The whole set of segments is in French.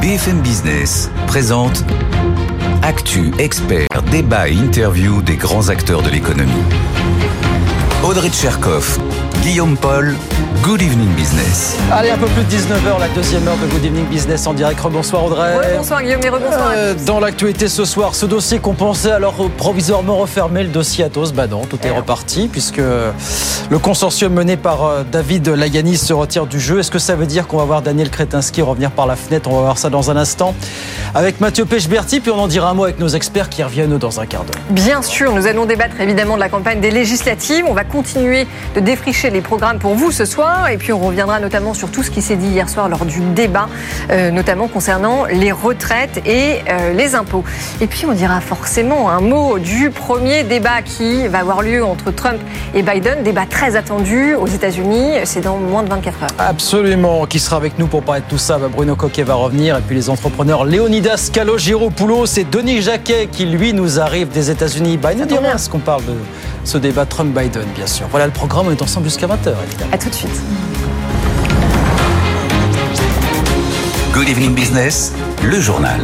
BFM Business présente Actu, Expert, débat et interview des grands acteurs de l'économie. Audrey Tcherkov, Guillaume Paul, Good Evening Business. Allez, un peu plus de 19h, la deuxième heure de Good Evening Business en direct. Rebonsoir Audrey. Bonsoir Guillaume et rebonsoir. Dans l'actualité ce soir, ce dossier qu'on pensait alors provisoirement refermer, le dossier Atos, non, tout est reparti puisque le consortium mené par David Layani se retire du jeu. Est-ce que ça veut dire qu'on va voir Daniel Kretinsky revenir par la fenêtre? On va voir ça dans un instant avec Mathieu Pechberti, puis on en dira un mot avec nos experts qui reviennent dans un quart d'heure. Bien sûr, nous allons débattre évidemment de la campagne des législatives. On va continuer de défricher les programmes pour vous ce soir et puis on reviendra notamment sur tout ce qui s'est dit hier soir lors du débat, notamment concernant les retraites et les impôts. Et puis on dira forcément un mot du premier débat qui va avoir lieu entre Trump et Biden, débat très attendu aux États-Unis, c'est dans moins de 24 heures. Absolument, qui sera avec nous pour parler de tout ça? Bruno Coquet va revenir et puis les entrepreneurs Léonidas Kalogiropoulos et Denis Jacquet qui lui nous arrive des États-Unis. Il nous dira ce qu'on parle de ce débat Trump-Biden, bien sûr. Voilà le programme, on est ensemble jusqu'à 20h évidemment. A tout de suite. Good Evening Business, le journal.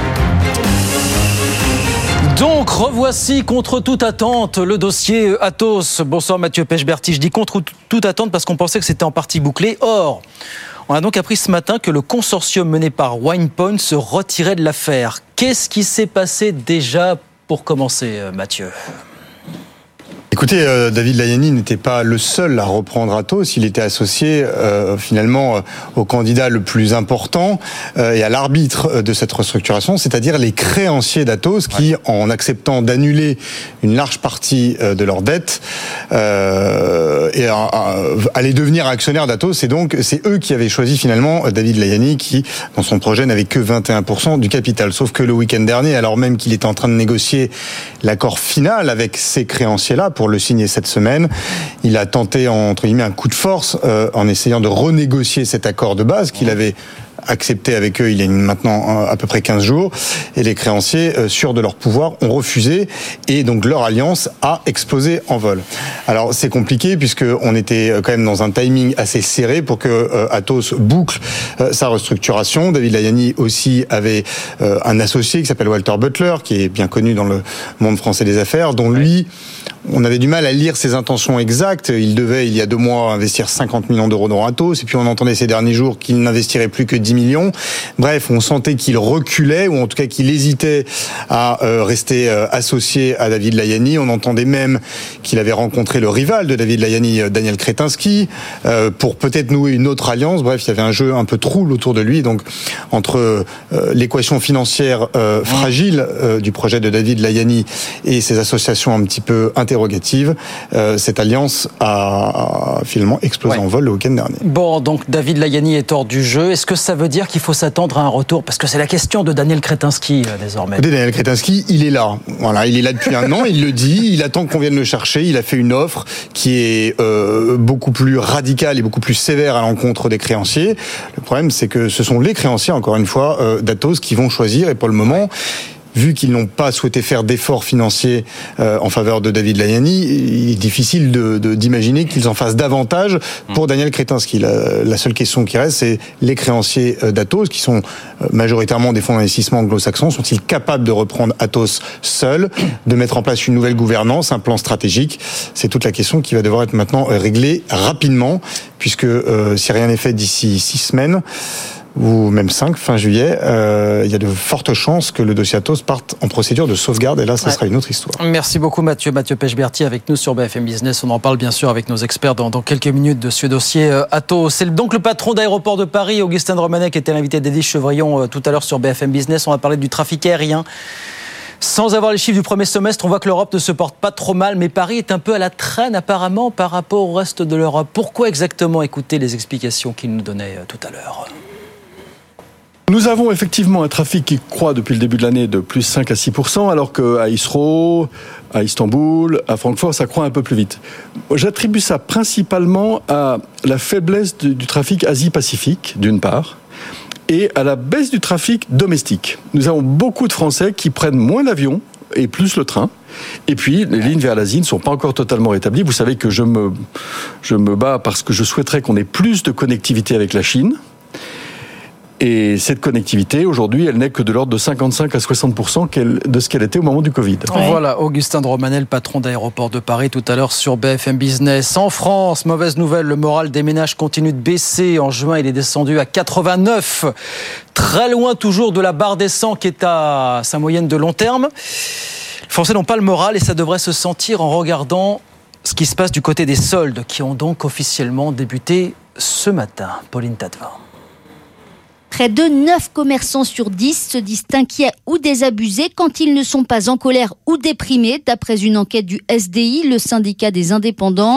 Donc, revoici contre toute attente le dossier Atos. Bonsoir Mathieu Pechberti. Je dis contre toute attente parce qu'on pensait que c'était en partie bouclé. Or, on a donc appris ce matin que le consortium mené par Winepoint se retirait de l'affaire. Qu'est-ce qui s'est passé déjà pour commencer, Mathieu ? Écoutez, David Layani n'était pas le seul à reprendre Atos. Il était associé finalement au candidat le plus important et à l'arbitre de cette restructuration, c'est-à-dire les créanciers d'Atos qui, en acceptant d'annuler une large partie de leur dette, allaient devenir actionnaires d'Atos. Et donc, c'est eux qui avaient choisi finalement David Layani qui, dans son projet, n'avait que 21% du capital. Sauf que le week-end dernier, alors même qu'il était en train de négocier l'accord final avec ces créanciers-là pour le signer cette semaine, il a tenté entre guillemets un coup de force en essayant de renégocier cet accord de base qu'il avait accepté avec eux il y a maintenant à peu près 15 jours, et les créanciers, sûrs de leur pouvoir, ont refusé, et donc leur alliance a explosé en vol. Alors c'est compliqué puisqu'on était quand même dans un timing assez serré pour que Atos boucle sa restructuration. David Layani aussi avait un associé qui s'appelle Walter Butler, qui est bien connu dans le monde français des affaires, dont lui, on avait du mal à lire ses intentions exactes. Il devait, il y a 2 mois, investir 50 millions d'euros dans Atos, et puis on entendait ces derniers jours qu'il n'investirait plus que 10 millions. Bref, on sentait qu'il reculait, ou en tout cas qu'il hésitait à rester associé à David Layani. On entendait même qu'il avait rencontré le rival de David Layani, Daniel Kretinsky, pour peut-être nouer une autre alliance. Bref, il y avait un jeu un peu trouble autour de lui. Donc, entre l'équation financière fragile du projet de David Layani et ses associations un petit peu interrogatives, cette alliance a finalement explosé en vol le week-end dernier. Bon, donc David Layani est hors du jeu. Est-ce que ça veut dire qu'il faut s'attendre à un retour? Parce que c'est la question de Daniel Kretinsky désormais. Daniel Kretinsky, il est là. Voilà, il est là depuis un an, il le dit, il attend qu'on vienne le chercher. Il a fait une offre qui est beaucoup plus radicale et beaucoup plus sévère à l'encontre des créanciers. Le problème, c'est que ce sont les créanciers, encore une fois, d'Atos qui vont choisir, et pour le moment, vu qu'ils n'ont pas souhaité faire d'efforts financiers en faveur de David Layani, il est difficile d'imaginer qu'ils en fassent davantage pour Daniel Kretinsky. La seule question qui reste, c'est les créanciers d'Atos, qui sont majoritairement des fonds d'investissement anglo-saxons, sont-ils capables de reprendre Atos seuls, de mettre en place une nouvelle gouvernance, un plan stratégique? C'est toute la question qui va devoir être maintenant réglée rapidement, puisque si rien n'est fait d'ici 6 semaines, ou même 5, fin juillet, il y a de fortes chances que le dossier Atos parte en procédure de sauvegarde, et là, ça sera une autre histoire. Merci beaucoup Mathieu Pechberti avec nous sur BFM Business. On en parle bien sûr avec nos experts dans quelques minutes de ce dossier Atos. C'est donc le patron d'Aéroports de Paris, Augustin de Romanet, qui était l'invité d'Edith Chevrillon tout à l'heure sur BFM Business. On va parler du trafic aérien. Sans avoir les chiffres du premier semestre, on voit que l'Europe ne se porte pas trop mal, mais Paris est un peu à la traîne apparemment par rapport au reste de l'Europe. Pourquoi exactement? Écoutez les explications qu'il nous donnait tout à l'heure. Nous avons effectivement un trafic qui croît depuis le début de l'année de plus 5 à 6%, alors qu'à Heathrow, à Istanbul, à Francfort, ça croît un peu plus vite. J'attribue ça principalement à la faiblesse du trafic Asie-Pacifique, d'une part, et à la baisse du trafic domestique. Nous avons beaucoup de Français qui prennent moins l'avion et plus le train. Et puis, les lignes vers l'Asie ne sont pas encore totalement rétablies. Vous savez que je me bats parce que je souhaiterais qu'on ait plus de connectivité avec la Chine. Et cette connectivité, aujourd'hui, elle n'est que de l'ordre de 55 à 60% de ce qu'elle était au moment du Covid. Voilà, Augustin de Romanet, patron d'Aéroports de Paris, tout à l'heure sur BFM Business. En France, mauvaise nouvelle, le moral des ménages continue de baisser. En juin, il est descendu à 89. Très loin toujours de la barre des 100 qui est à sa moyenne de long terme. Les Français n'ont pas le moral et ça devrait se sentir en regardant ce qui se passe du côté des soldes qui ont donc officiellement débuté ce matin. Pauline Tadevin. Près de 9 commerçants sur 10 se disent inquiets ou désabusés quand ils ne sont pas en colère ou déprimés, d'après une enquête du SDI, le syndicat des indépendants.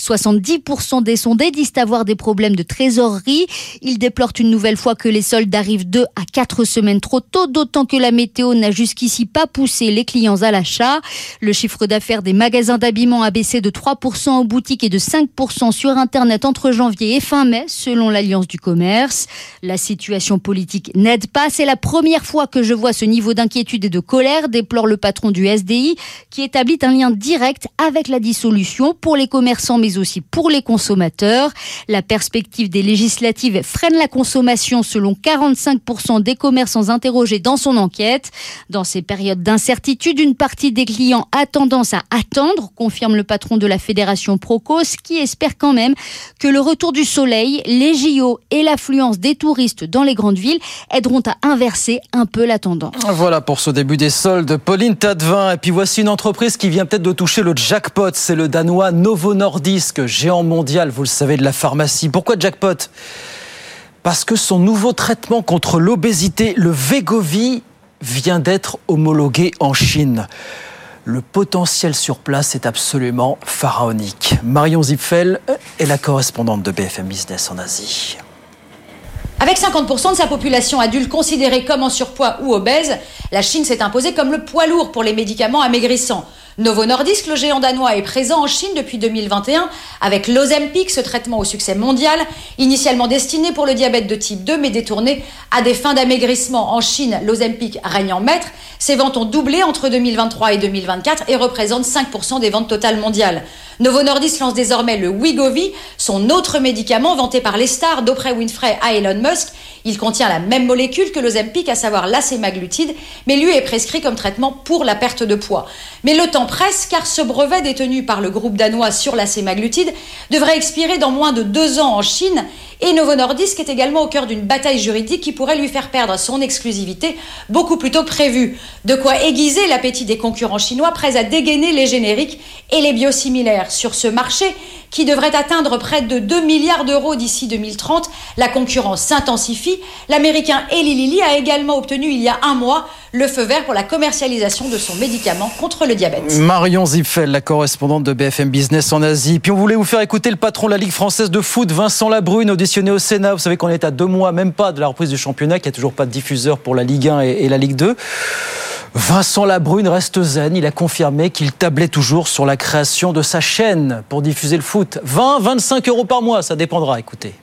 70% des sondés disent avoir des problèmes de trésorerie. Ils déplorent une nouvelle fois que les soldes arrivent 2 à 4 semaines trop tôt, d'autant que la météo n'a jusqu'ici pas poussé les clients à l'achat. Le chiffre d'affaires des magasins d'habillement a baissé de 3% en boutique et de 5% sur Internet entre janvier et fin mai, selon l'Alliance du commerce. La situation politique n'aide pas. C'est la première fois que je vois ce niveau d'inquiétude et de colère, déplore le patron du SDI, qui établit un lien direct avec la dissolution pour les commerçants, mais aussi pour les consommateurs. La perspective des législatives freine la consommation, selon 45% des commerçants interrogés dans son enquête. Dans ces périodes d'incertitude, une partie des clients a tendance à attendre, confirme le patron de la fédération Procos, qui espère quand même que le retour du soleil, les JO et l'affluence des touristes dans les grandes villes aideront à inverser un peu la tendance. Voilà pour ce début des soldes. Pauline Tadevin. Et puis voici une entreprise qui vient peut-être de toucher le jackpot. C'est le danois Novo Nordisk, géant mondial, vous le savez, de la pharmacie. Pourquoi jackpot ? Parce que son nouveau traitement contre l'obésité, le Wegovy, vient d'être homologué en Chine. Le potentiel sur place est absolument pharaonique. Marion Zipfel est la correspondante de BFM Business en Asie. Avec 50% de sa population adulte considérée comme en surpoids ou obèse, la Chine s'est imposée comme le poids lourd pour les médicaments amaigrissants. Novo Nordisk, le géant danois, est présent en Chine depuis 2021 avec l'Ozempic, ce traitement au succès mondial, initialement destiné pour le diabète de type 2 mais détourné à des fins d'amaigrissement. En Chine, l'Ozempic règne en maître. Ses ventes ont doublé entre 2023 et 2024 et représentent 5% des ventes totales mondiales. Novo Nordisk lance désormais le Wegovy, son autre médicament vanté par les stars d'Oprah Winfrey à Elon Musk. Il contient la même molécule que l'Ozempic, à savoir la sémaglutide, mais lui est prescrit comme traitement pour la perte de poids. Mais le temps presse, car ce brevet détenu par le groupe danois sur la sémaglutide devrait expirer dans moins de 2 ans en Chine. Et Novo Nordisk est également au cœur d'une bataille juridique qui pourrait lui faire perdre son exclusivité beaucoup plus tôt que prévu. De quoi aiguiser l'appétit des concurrents chinois prêts à dégainer les génériques et les biosimilaires. Sur ce marché, qui devrait atteindre près de 2 milliards d'euros d'ici 2030, la concurrence s'intensifie. L'américain Eli Lilly a également obtenu il y a un mois le feu vert pour la commercialisation de son médicament contre le diabète. Marion Zipfel, la correspondante de BFM Business en Asie. Puis on voulait vous faire écouter le patron de la Ligue française de foot, Vincent Labrune, auditionné au Sénat. Vous savez qu'on est à 2 mois, même pas, de la reprise du championnat, qu'il n'y a toujours pas de diffuseur pour la Ligue 1 et la Ligue 2. Vincent Labrune reste zen. Il a confirmé qu'il tablait toujours sur la création de sa chaîne pour diffuser le foot. 20-25 euros par mois, ça dépendra, écoutez.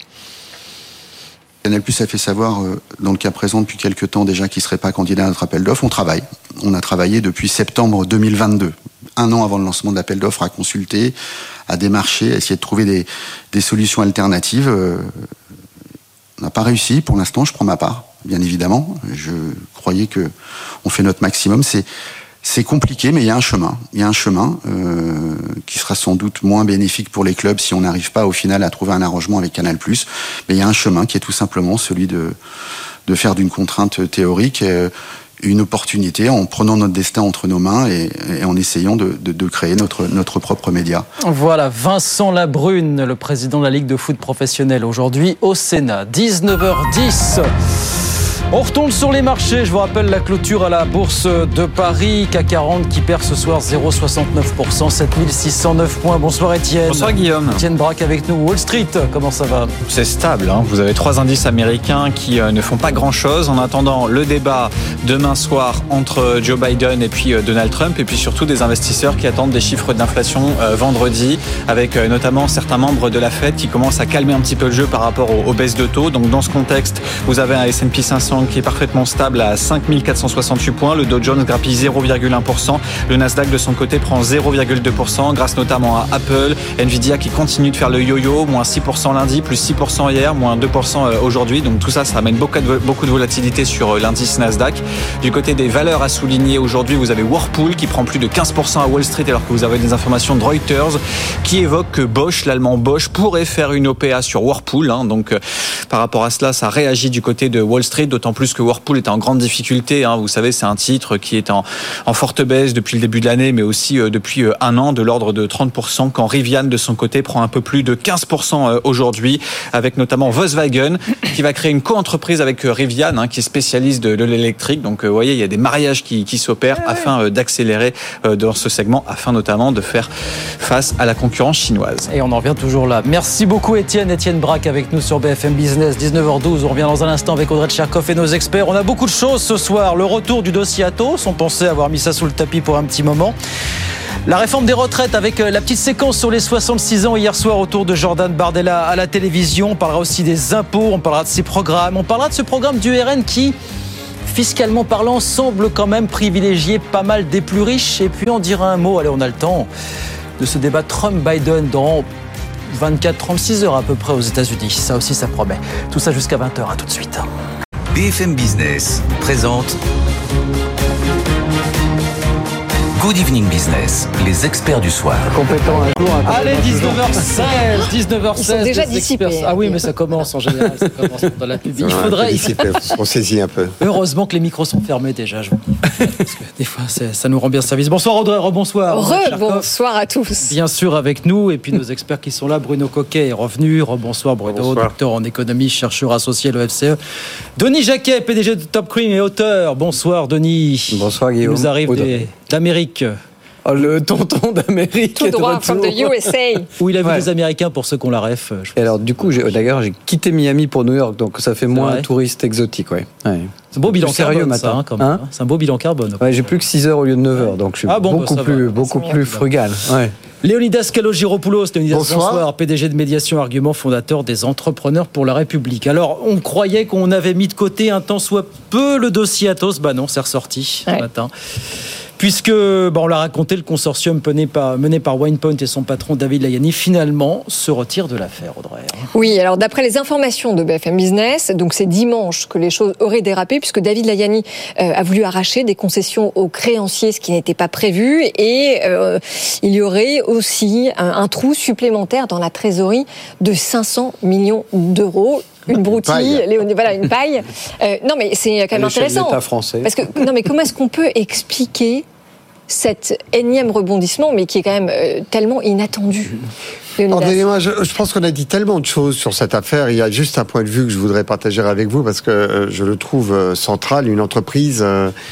Canal+ a fait savoir, dans le cas présent depuis quelques temps déjà, qu'il ne serait pas candidat à notre appel d'offres. On travaille. On a travaillé depuis septembre 2022, 1 an avant le lancement de l'appel d'offres, à consulter, à démarcher, à essayer de trouver des solutions alternatives. On n'a pas réussi pour l'instant, je prends ma part, bien évidemment. Je croyais qu'on fait notre maximum. C'est compliqué, mais il y a un chemin. Il y a un chemin qui sera sans doute moins bénéfique pour les clubs si on n'arrive pas au final à trouver un arrangement avec Canal+. Mais il y a un chemin qui est tout simplement celui de faire d'une contrainte théorique une opportunité en prenant notre destin entre nos mains et en essayant de créer notre propre média. Voilà, Vincent Labrune, le président de la Ligue de foot professionnelle, aujourd'hui au Sénat. 19h10. On retourne sur les marchés. Je vous rappelle la clôture à la Bourse de Paris. CAC 40 qui perd ce soir 0,69%, 7609 points. Bonsoir Étienne. Bonsoir Guillaume. Étienne Braque avec nous. Wall Street, comment ça va ? C'est stable, hein. Vous avez 3 indices américains qui ne font pas grand-chose en attendant le débat demain soir entre Joe Biden et puis Donald Trump, et puis surtout des investisseurs qui attendent des chiffres d'inflation vendredi, avec notamment certains membres de la Fed qui commencent à calmer un petit peu le jeu par rapport aux baisses de taux. Donc dans ce contexte, vous avez un S&P 500 qui est parfaitement stable à 5468 points. Le Dow Jones grappille 0,1%. Le Nasdaq de son côté prend 0,2% grâce notamment à Apple, Nvidia qui continue de faire le yo-yo, moins 6% lundi, plus 6% hier, moins 2% aujourd'hui. Donc tout ça amène beaucoup de volatilité sur l'indice Nasdaq. Du côté des valeurs à souligner aujourd'hui, vous avez Whirlpool qui prend plus de 15% à Wall Street alors que vous avez des informations de Reuters qui évoquent que Bosch, l'allemand Bosch, pourrait faire une OPA sur Whirlpool. Donc par rapport à cela, ça réagit du côté de Wall Street, d'autant plus que Whirlpool est en grande difficulté. Vous savez, c'est un titre qui est en forte baisse depuis le début de l'année, mais aussi depuis un an, de l'ordre de 30%, quand Rivian, de son côté, prend un peu plus de 15% aujourd'hui, avec notamment Volkswagen, qui va créer une co-entreprise avec Rivian, qui est spécialiste de l'électrique. Donc, vous voyez, il y a des mariages qui s'opèrent afin d'accélérer dans ce segment, afin notamment de faire face à la concurrence chinoise. Et on en revient toujours là. Merci beaucoup, Étienne Braque avec nous sur BFM Business, 19h12. On revient dans un instant avec Audrey Tcherkov et nos experts. On a beaucoup de choses ce soir. Le retour du dossier Atos. On pensait avoir mis ça sous le tapis pour un petit moment. La réforme des retraites avec la petite séquence sur les 66 ans hier soir autour de Jordan Bardella à la télévision. On parlera aussi des impôts, on parlera de ses programmes. On parlera de ce programme du RN qui, fiscalement parlant, semble quand même privilégier pas mal des plus riches. Et puis on dira un mot, allez, on a le temps, de ce débat Trump-Biden dans 24-36 heures à peu près aux États-Unis. Ça aussi, ça promet. Tout ça jusqu'à 20h. À tout de suite. BFM Business présente Good Evening Business, les experts du soir. Compétent un jour. Allez, 19h16. Ils sont déjà dissipés. Ah oui, mais ça commence en général. Ça commence dans la pub. Il faudrait. On saisit un peu. Heureusement que les micros sont fermés déjà. Je vous dis. Parce que des fois, ça nous rend bien service. Bonsoir Audrey, rebonsoir. Rebonsoir à tous. Bien sûr avec nous et puis nos experts qui sont là. Bruno Coquet est revenu. Rebonsoir Bruno, docteur en économie, chercheur associé à l'OFCE. Denis Jacquet, PDG de Top Cream et auteur. Bonsoir Denis. Bonsoir Guillaume. Il nous arrive d'Amérique. Oh, le tonton d'Amérique. Tout droit, from the USA. Où il a vu des Américains pour ceux qu'on la ref. Et alors, du coup, j'ai quitté Miami pour New York, donc ça fait moins un touriste exotique, ouais. C'est un beau bilan carbone, matin. Ça, quand même. C'est un beau bilan carbone. Ouais, j'ai plus que 6 heures au lieu de 9 heures, donc je suis beaucoup plus frugal. Ouais. Léonidas Kalogiropoulos, bonsoir, PDG de Médiation Argument, fondateur des Entrepreneurs pour la République. Alors, on croyait qu'on avait mis de côté un tant soit peu le dossier Atos. Bah non, c'est ressorti ce matin. Puisque, on l'a raconté, le consortium mené par Winepoint et son patron David Layani, finalement, se retire de l'affaire, Audrey. Oui, alors d'après les informations de BFM Business, donc c'est dimanche que les choses auraient dérapé, puisque David Layani a voulu arracher des concessions aux créanciers, ce qui n'était pas prévu, et il y aurait aussi un trou supplémentaire dans la trésorerie de 500 millions d'euros. Une broutille, une paille. Non, mais c'est quand même intéressant. L'État français. Parce que comment est-ce qu'on peut expliquer cet énième rebondissement, mais qui est quand même tellement inattendu? Pardonnez-moi, je pense qu'on a dit tellement de choses sur cette affaire. Il y a juste un point de vue que je voudrais partager avec vous parce que je le trouve central. Une entreprise,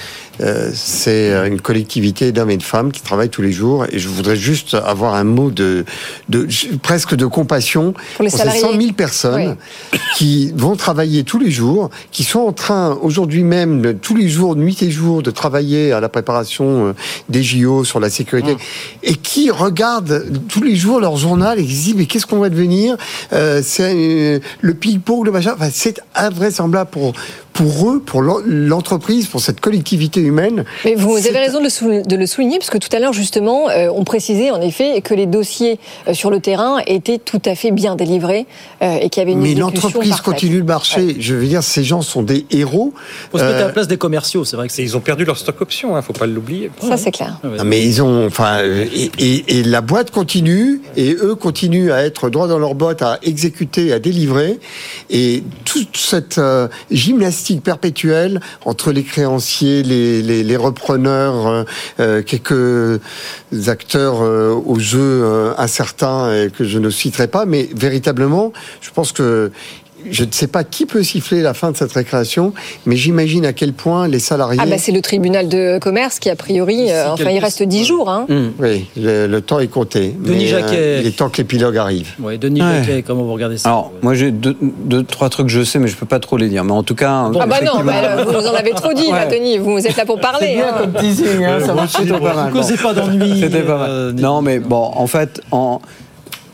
c'est une collectivité d'hommes et de femmes qui travaillent tous les jours. Et je voudrais juste avoir un mot presque de compassion pour ces 100 000 personnes qui vont travailler tous les jours, qui sont en train aujourd'hui même, tous les jours, nuit et jour, de travailler à la préparation des JO sur la sécurité et qui regardent tous les jours leur journal et qui se disent mais qu'est-ce qu'on va devenir? C'est le ping-pong, le machin. Enfin, c'est invraisemblable pour eux, pour l'entreprise, pour cette collectivité humaine. Mais vous avez raison de le souligner, parce que tout à l'heure, justement, on précisait en effet que les dossiers sur le terrain étaient tout à fait bien délivrés et qu'il y avait une exécution parfaite. Mais l'entreprise continue de marcher. Ouais. Je veux dire, ces gens sont des héros. Il faut se mettre à la place des commerciaux, c'est vrai que ils ont perdu leur stock option, faut pas l'oublier. Ça, c'est clair. Non, mais ils ont, et la boîte continue, et eux continuent à être droits dans leurs bottes, à exécuter, à délivrer, et toute cette gymnastique perpétuelle entre les créanciers, les repreneurs, quelques acteurs au jeu incertains que je ne citerai pas, mais véritablement, je pense que je ne sais pas qui peut siffler la fin de cette récréation, mais j'imagine à quel point les salariés... c'est le tribunal de commerce qui, a priori, il reste 10 jours. Oui, le temps est compté. Denis Jacquet. Il est temps que l'épilogue arrive. Oui, Denis Jacquet, comment vous regardez ça? Alors, moi, j'ai deux, trois trucs que je sais, mais je ne peux pas trop les dire. Mais en tout cas... non, vous en avez trop dit, Denis. Vous êtes là pour parler. C'est bien comme teasing, ça marche plutôt pas mal. Vous causez pas d'ennui. C'était pas mal. Non, mais bon, en fait...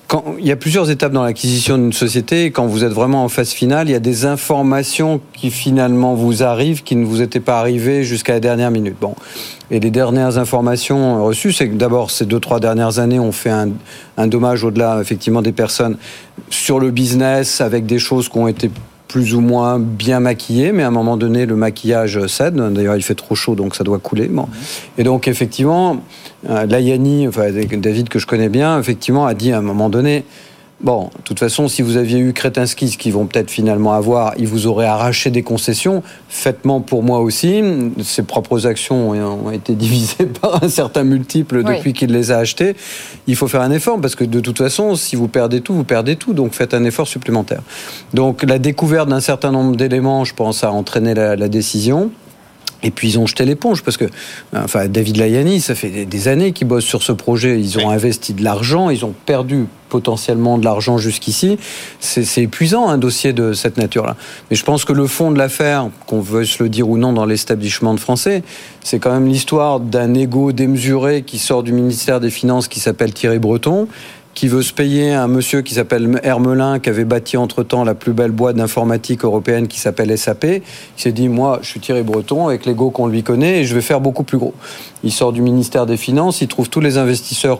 il y a plusieurs étapes dans l'acquisition d'une société. Quand vous êtes vraiment en phase finale, il y a des informations qui finalement vous arrivent, qui ne vous étaient pas arrivées jusqu'à la dernière minute. Bon. Et les dernières informations reçues, c'est que d'abord, ces 2-3 dernières années, on fait un dommage au-delà, effectivement, des personnes sur le business, avec des choses qui ont été plus ou moins bien maquillées, mais à un moment donné, le maquillage cède. D'ailleurs, il fait trop chaud, donc ça doit couler. Bon. Et donc, effectivement, Layani, enfin, David, que je connais bien, effectivement, a dit à un moment donné, bon, de toute façon, si vous aviez eu Kretinsky, ce qu'ils vont peut-être finalement avoir, ils vous auraient arraché des concessions. Faitement pour moi aussi. Ses propres actions ont été divisées par un certain multiple depuis qu'il les a achetées. Il faut faire un effort parce que de toute façon, si vous perdez tout, vous perdez tout. Donc faites un effort supplémentaire. Donc la découverte d'un certain nombre d'éléments, je pense, a entraîné la décision. Et puis ils ont jeté l'éponge parce que, enfin, David Layani, ça fait des années qu'ils bossent sur ce projet. Ils ont investi de l'argent, ils ont perdu potentiellement de l'argent jusqu'ici. C'est épuisant un dossier de cette nature-là. Mais je pense que le fond de l'affaire, qu'on veuille se le dire ou non dans l'establishment français, c'est quand même l'histoire d'un égo démesuré qui sort du ministère des Finances qui s'appelle Thierry Breton, qui veut se payer un monsieur qui s'appelle Hermelin, qui avait bâti entre-temps la plus belle boîte d'informatique européenne qui s'appelle SAP, qui s'est dit, moi, je suis Thierry Breton, avec l'ego qu'on lui connaît, et je vais faire beaucoup plus gros. Il sort du ministère des Finances, il trouve tous les investisseurs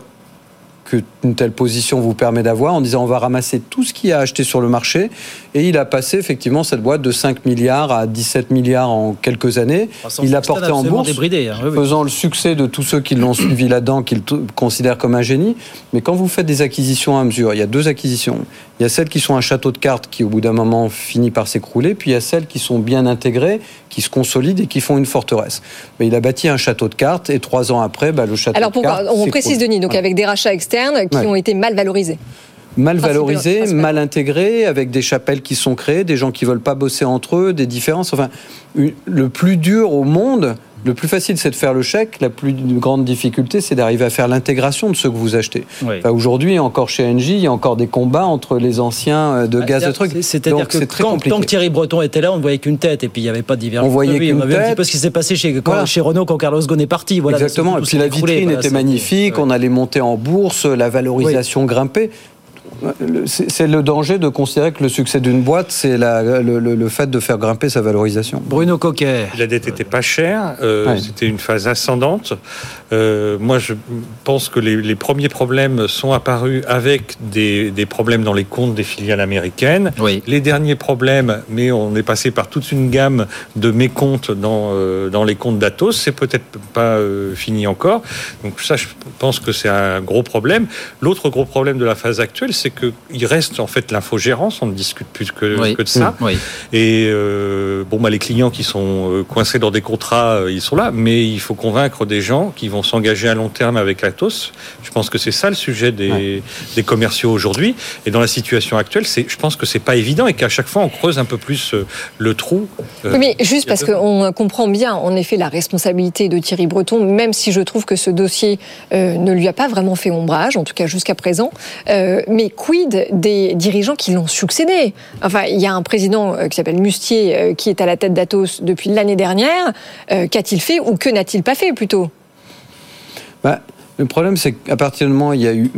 qu'une telle position vous permet d'avoir, en disant on va ramasser tout ce qu'il a acheté sur le marché, et il a passé effectivement cette boîte de 5 milliards à 17 milliards en quelques années. Il l'a porté en bourse, faisant le succès de tous ceux qui l'ont suivi là-dedans, qu'il considère comme un génie. Mais quand vous faites des acquisitions à mesure, il y a 2 acquisitions. Il y a celles qui sont un château de cartes qui, au bout d'un moment, finit par s'écrouler, puis il y a celles qui sont bien intégrées, qui se consolident et qui font une forteresse. Mais il a bâti un château de cartes, et 3 ans après, le château de cartes... Alors, on précise, Denis, donc avec des rachats externes qui ont été mal valorisés. Mal valorisés, mal intégrés, avec des chapelles qui sont créées, des gens qui ne veulent pas bosser entre eux, des différences. Enfin, le plus dur au monde... Le plus facile, c'est de faire le chèque. La plus grande difficulté, c'est d'arriver à faire l'intégration de ceux que vous achetez. Oui. Enfin, aujourd'hui, encore chez Engie, il y a encore des combats entre les anciens de gaz de trucs. C'est-à-dire que tant que Thierry Breton était là, on ne voyait qu'une tête, et puis il n'y avait pas de divergence. On voyait qu'une tête. On a vu un petit peu ce qui s'est passé chez Renault quand Carlos Ghosn est parti. Voilà, exactement. Et puis la vitrine était magnifique. On allait monter en bourse, la valorisation grimpait. C'est le danger de considérer que le succès d'une boîte, c'est le fait de faire grimper sa valorisation. Bruno Coquet. La dette n'était pas chère, c'était une phase ascendante. Moi, je pense que les premiers problèmes sont apparus avec des problèmes dans les comptes des filiales américaines. Oui. Les derniers problèmes, mais on est passé par toute une gamme de mécomptes dans les comptes d'Atos, c'est peut-être pas fini encore. Donc ça, je pense que c'est un gros problème. L'autre gros problème de la phase actuelle, c'est qu'il reste en fait l'infogérance, on ne discute plus que de ça. Oui. Et les clients qui sont coincés dans des contrats, ils sont là, mais il faut convaincre des gens qui vont s'engager à long terme avec Atos. Je pense que c'est ça le sujet des commerciaux aujourd'hui. Et dans la situation actuelle, je pense que c'est pas évident et qu'à chaque fois on creuse un peu plus le trou. Oui, mais juste parce qu'on comprend bien en effet la responsabilité de Thierry Breton, même si je trouve que ce dossier ne lui a pas vraiment fait ombrage, en tout cas jusqu'à présent. Mais quid des dirigeants qui l'ont succédé ? Enfin, il y a un président qui s'appelle Mustier qui est à la tête d'Atos depuis l'année dernière. Qu'a-t-il fait ou que n'a-t-il pas fait plutôt ? Le problème, c'est qu'à partir du moment où il y a eu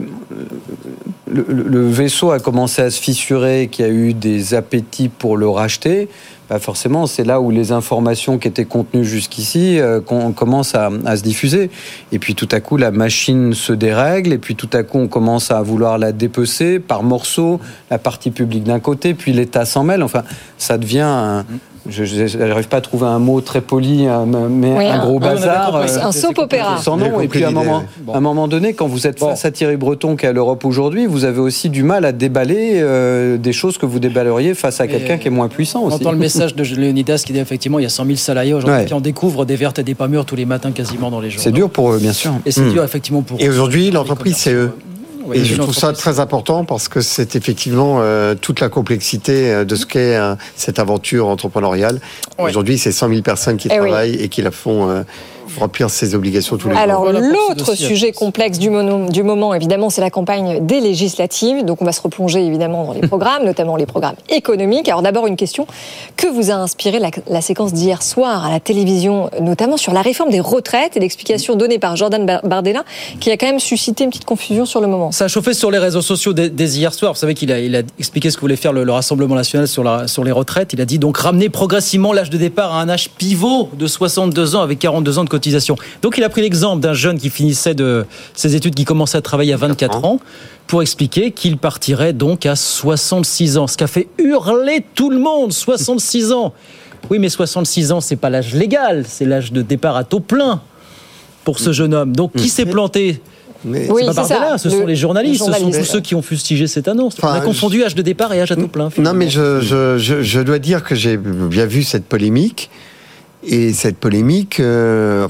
le vaisseau a commencé à se fissurer, qu'il y a eu des appétits pour le racheter, forcément, c'est là où les informations qui étaient contenues jusqu'ici commencent à se diffuser. Et puis tout à coup, la machine se dérègle, et puis tout à coup, on commence à vouloir la dépecer par morceaux, la partie publique d'un côté, puis l'État s'en mêle. Enfin, ça devient je n'arrive pas à trouver un mot très poli, mais un gros bazar. Un soap-opéra. Sans nom. Et puis à un moment donné, quand vous êtes face à Thierry Breton qui est à l'Europe aujourd'hui, vous avez aussi du mal à déballer des choses que vous déballeriez face à quelqu'un qui est moins puissant aussi. On entend le message de Leonidas qui dit effectivement il y a 100 000 salariés aujourd'hui qui en découvrent des vertes et des pas mûres tous les matins quasiment dans les journaux. C'est dur pour eux, bien sûr. Et c'est dur effectivement pour eux. Et aujourd'hui, l'entreprise, c'est eux. Et je trouve ça très important parce que c'est effectivement toute la complexité de ce qu'est cette aventure entrepreneuriale. Ouais. Aujourd'hui, c'est 100 000 personnes qui travaillent et qui la font remplir ses obligations tous les jours. Alors, l'autre sujet complexe du moment, évidemment, c'est la campagne des législatives. Donc, on va se replonger, évidemment, dans les programmes, notamment les programmes économiques. Alors, d'abord, une question. Que vous a inspiré la séquence d'hier soir à la télévision, notamment sur la réforme des retraites et l'explication donnée par Jordan Bardella, qui a quand même suscité une petite confusion sur le moment? Ça a chauffé sur les réseaux sociaux dès hier soir. Vous savez qu'il a expliqué ce que voulait faire le Rassemblement national sur les retraites. Il a dit donc ramener progressivement l'âge de départ à un âge pivot de 62 ans avec 42 ans de cotisation. Donc il a pris l'exemple d'un jeune qui finissait de ses études, qui commençait à travailler à 24 ans, pour expliquer qu'il partirait donc à 66 ans. Ce qui a fait hurler tout le monde, 66 ans. Oui, mais 66 ans, c'est pas l'âge légal, c'est l'âge de départ à taux plein pour ce jeune homme. Donc qui s'est planté ? Mais oui, c'est pas Bardella, ce sont les journalistes, ce sont tous ceux qui ont fustigé cette annonce. On a confondu âge de départ et âge à taux plein. Non, mais je dois dire que j'ai bien vu cette polémique. Et cette polémique, il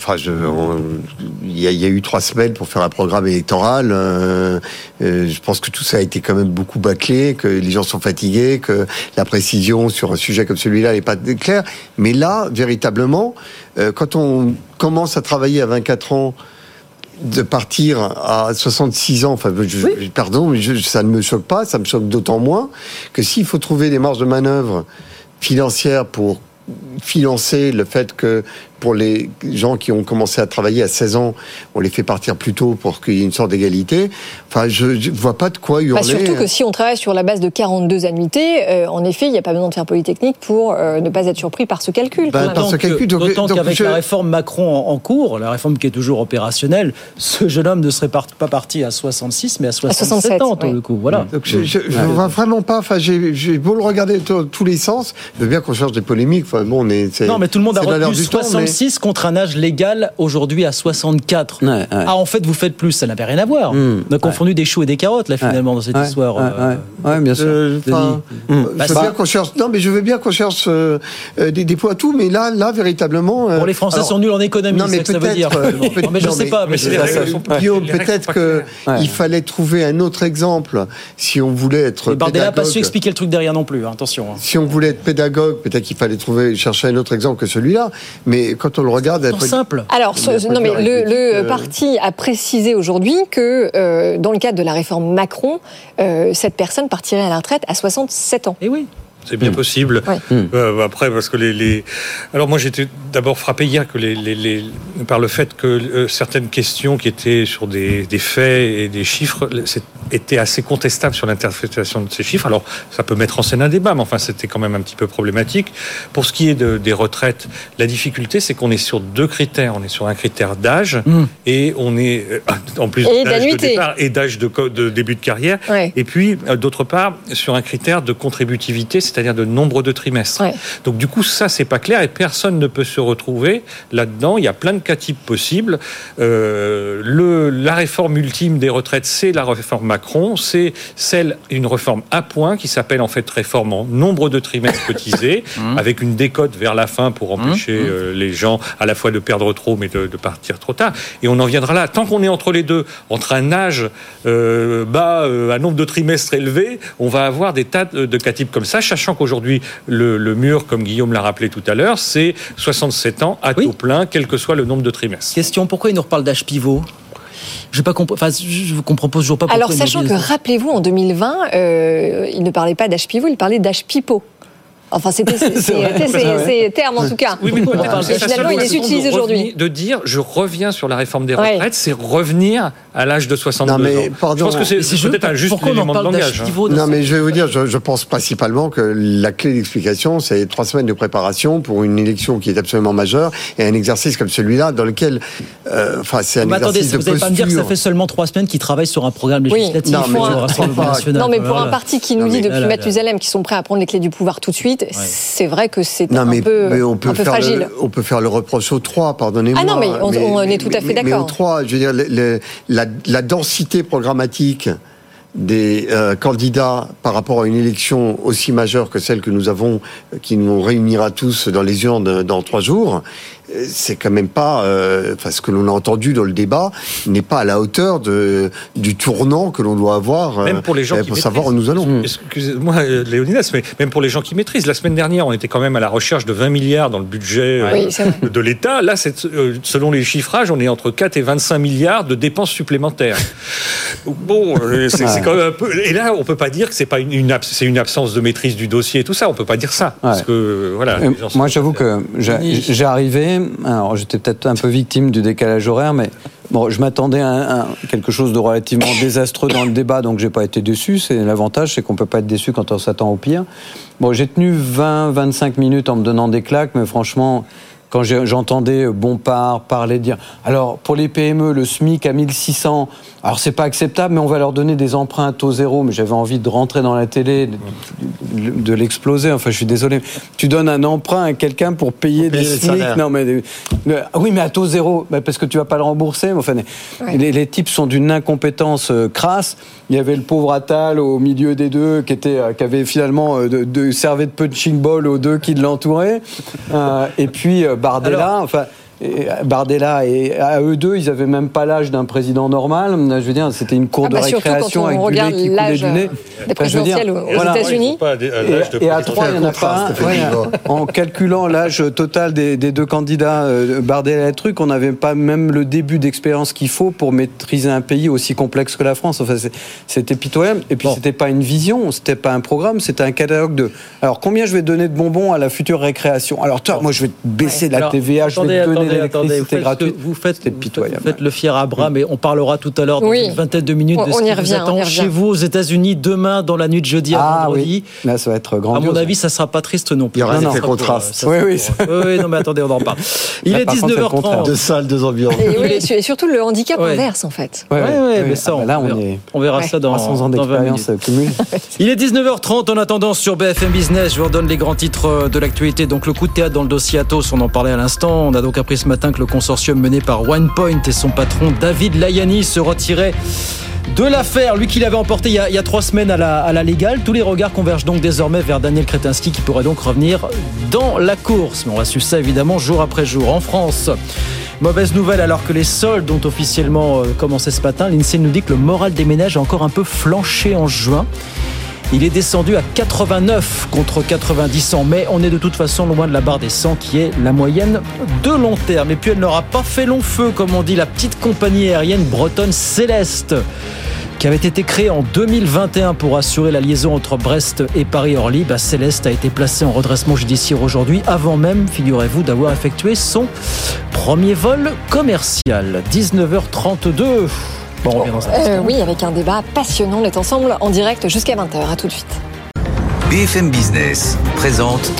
y a eu 3 semaines pour faire un programme électoral. Je pense que tout ça a été quand même beaucoup bâclé, que les gens sont fatigués, que la précision sur un sujet comme celui-là n'est pas claire. Mais là, véritablement, quand on commence à travailler à 24 ans, de partir à 66 ans, pardon, mais ça ne me choque pas, ça me choque d'autant moins que s'il faut trouver des marges de manœuvre financières pour financer le fait que pour les gens qui ont commencé à travailler à 16 ans, on les fait partir plus tôt pour qu'il y ait une sorte d'égalité. Enfin, je vois pas de quoi hurler. Surtout que si on travaille sur la base de 42 annuités, en effet, il n'y a pas besoin de faire Polytechnique pour ne pas être surpris par ce calcul. D'autant qu'avec la réforme Macron en cours, la réforme qui est toujours opérationnelle, ce jeune homme ne serait pas parti à 66, mais à 67 ans, pour le coup. Voilà. Donc je vois vraiment pas. Enfin, j'ai beau le regarder dans tous les sens. Je veux bien qu'on cherche des polémiques. Enfin, bon, non, mais tout le monde a retenu 66 contre un âge légal aujourd'hui à 64. Ah, en fait, vous faites plus. Ça n'avait rien à voir. On a confondu des choux et des carottes, là, finalement, dans cette histoire. Ouais, bien sûr. Je veux bien qu'on cherche des poids à tout, mais là, véritablement. Bon, les Français sont nuls en économie, c'est ce que ça veut dire. Mais je sais pas. Guillaume, peut-être qu'il fallait trouver un autre exemple si on voulait être. Bardella n'a pas su expliquer le truc derrière non plus. Attention. Si on voulait être pédagogue, peut-être qu'il fallait chercher un autre exemple que celui-là. Mais quand on le regarde, c'est simple. Alors, le parti a précisé aujourd'hui que dans le cadre de la réforme Macron, cette personne partirait à la retraite à 67 ans. Et oui. C'est bien possible. Ouais. Après, parce que alors moi, j'étais d'abord frappé hier par le fait que certaines questions qui étaient sur des faits et des chiffres étaient assez contestables sur l'interprétation de ces chiffres. Alors, ça peut mettre en scène un débat, mais enfin, c'était quand même un petit peu problématique. Pour ce qui est des retraites, la difficulté, c'est qu'on est sur 2 critères. On est sur un critère d'âge et on est, en plus d'âge de départ et d'âge de début de carrière. Ouais. Et puis, d'autre part, sur un critère de contributivité, c'est-à-dire de nombre de trimestres. Ouais. Donc du coup, ça, c'est pas clair et personne ne peut se retrouver là-dedans. Il y a plein de cas types possibles. La réforme ultime des retraites, c'est la réforme Macron. C'est une réforme à points qui s'appelle en fait réforme en nombre de trimestres cotisés, avec une décote vers la fin pour empêcher les gens à la fois de perdre trop, mais de partir trop tard. Et on en viendra là. Tant qu'on est entre les deux, entre un âge bas, un nombre de trimestres élevé, on va avoir des tas de cas types comme ça, sachant qu'aujourd'hui, le mur, comme Guillaume l'a rappelé tout à l'heure, c'est 67 ans à taux plein, quel que soit le nombre de trimestres. Question, pourquoi il nous reparle d'âge pivot ? Je ne comprends toujours pas pourquoi. Alors, sachant que, rappelez-vous, en 2020, il ne parlait pas d'âge pivot, il parlait d'âge pipeau. Enfin, c'était ces termes, en tout cas. Oui, mais finalement, il les utilise aujourd'hui. De dire, je reviens sur la réforme des retraites, c'est revenir à l'âge de 62 ans. Pardon, je pense que c'est peut-être un juste élément de langage. Non, mais je vais vous dire, je pense principalement que la clé d'explication, c'est 3 semaines de préparation pour une élection qui est absolument majeure et un exercice comme celui-là, dans lequel, c'est un exercice de posture. Vous n'allez pas me dire que ça fait seulement 3 semaines qu'ils travaillent sur un programme législatif. Non, mais pour un parti qui nous dit depuis Mathusalem qu'ils sont prêts à prendre les clés du pouvoir tout de suite, c'est vrai que c'est un peu fragile. On peut faire le reproche aux 3, pardonnez-moi. Ah non, mais on est tout à fait d'accord. Mais aux 3, je veux dire, la densité programmatique des candidats par rapport à une élection aussi majeure que celle que nous avons, qui nous réunira tous dans les urnes dans 3 jours, c'est quand même pas, ce que l'on a entendu dans le débat n'est pas à la hauteur du tournant que l'on doit avoir même pour les gens pour savoir où nous allons. Excusez-moi, Léonidas, mais même pour les gens qui maîtrisent. La semaine dernière, on était quand même à la recherche de 20 milliards dans le budget de l'État. Là, selon les chiffrages, on est entre 4 et 25 milliards de dépenses supplémentaires. Bon, c'est quand même un peu... Et là, on peut pas dire que c'est une absence de maîtrise du dossier et tout ça. On peut pas dire ça. Parce que, voilà. Moi, j'avoue que j'ai arrivé... Alors, j'étais peut-être un peu victime du décalage horaire, mais bon, je m'attendais à quelque chose de relativement désastreux dans le débat, donc j'ai pas été déçu. C'est l'avantage, c'est qu'on peut pas être déçu quand on s'attend au pire. Bon, j'ai tenu 20-25 minutes en me donnant des claques, mais franchement, quand j'entendais Bompard parler, dire alors pour les PME, le SMIC à 1600, alors c'est pas acceptable, mais on va leur donner des emprunts à taux zéro. Mais j'avais envie de rentrer dans la télé, de l'exploser. Enfin, je suis désolé. Tu donnes un emprunt à quelqu'un pour payer des SMIC. Non, mais oui, mais à taux zéro, parce que tu vas pas le rembourser. Enfin, les types sont d'une incompétence crasse. Il y avait le pauvre Attal au milieu des deux qui avait finalement servait de punching ball aux deux qui l'entouraient. Et puis Bardella, Bardella et à eux deux, ils avaient même pas l'âge d'un président normal. Je veux dire, c'était une cour de récréation avec du lait qui coulait du nez. Des présidentielles aux États-Unis. Et à trois, il n'y en a pas un. En calculant l'âge total des deux candidats, Bardella et truc, on n'avait pas même le début d'expérience qu'il faut pour maîtriser un pays aussi complexe que la France. Enfin, c'était pitoyable. Et puis, c'était pas une vision, c'était pas un programme, c'était un catalogue de. Alors, combien je vais donner de bonbons à la future récréation? Alors, toi, moi, je vais te baisser la TVA, je vais te donner l'électricité gratuite. Vous faites le fier à bras, mais on parlera tout à l'heure dans une vingtaine de minutes de ce qui vous attend chez vous aux États-Unis demain dans la nuit de jeudi à vendredi. Là, ça va être grandiose. À mon avis, ça sera pas triste non plus. Il y aura un effet contraste. Oui, non, mais attendez, on en parle. Il est 19h30. Deux salles, deux ambiances. Et surtout le handicap inverse, en fait. Oui, mais ça, on verra ça dans 300 ans d'expérience cumulée. Il est 19h30. En attendant, sur BFM Business, je vous redonne les grands titres de l'actualité. Donc, le coup de théâtre dans le dossier Atos, on en parlait à l'instant. On a donc appris ce matin que le consortium mené par OnePoint et son patron David Layani se retirait de l'affaire. Lui qui l'avait emporté il y a 3 semaines à la légale. Tous les regards convergent donc désormais vers Daniel Kretinsky qui pourrait donc revenir dans la course. Mais on va suivre ça évidemment jour après jour. En France, mauvaise nouvelle alors que les soldes ont officiellement commencé ce matin. L'INSEE nous dit que le moral des ménages a encore un peu flanché en juin. Il est descendu à 89 contre 90 en mai. On est de toute façon loin de la barre des 100 qui est la moyenne de long terme. Et puis elle n'aura pas fait long feu, comme on dit, la petite compagnie aérienne bretonne Céleste, qui avait été créée en 2021 pour assurer la liaison entre Brest et Paris-Orly. Céleste a été placée en redressement judiciaire aujourd'hui, avant même, figurez-vous, d'avoir effectué son premier vol commercial. 19h32. Bon, on revient dans un instant. Oui, avec un débat passionnant. On est ensemble en direct jusqu'à 20h. À tout de suite. BFM Business présente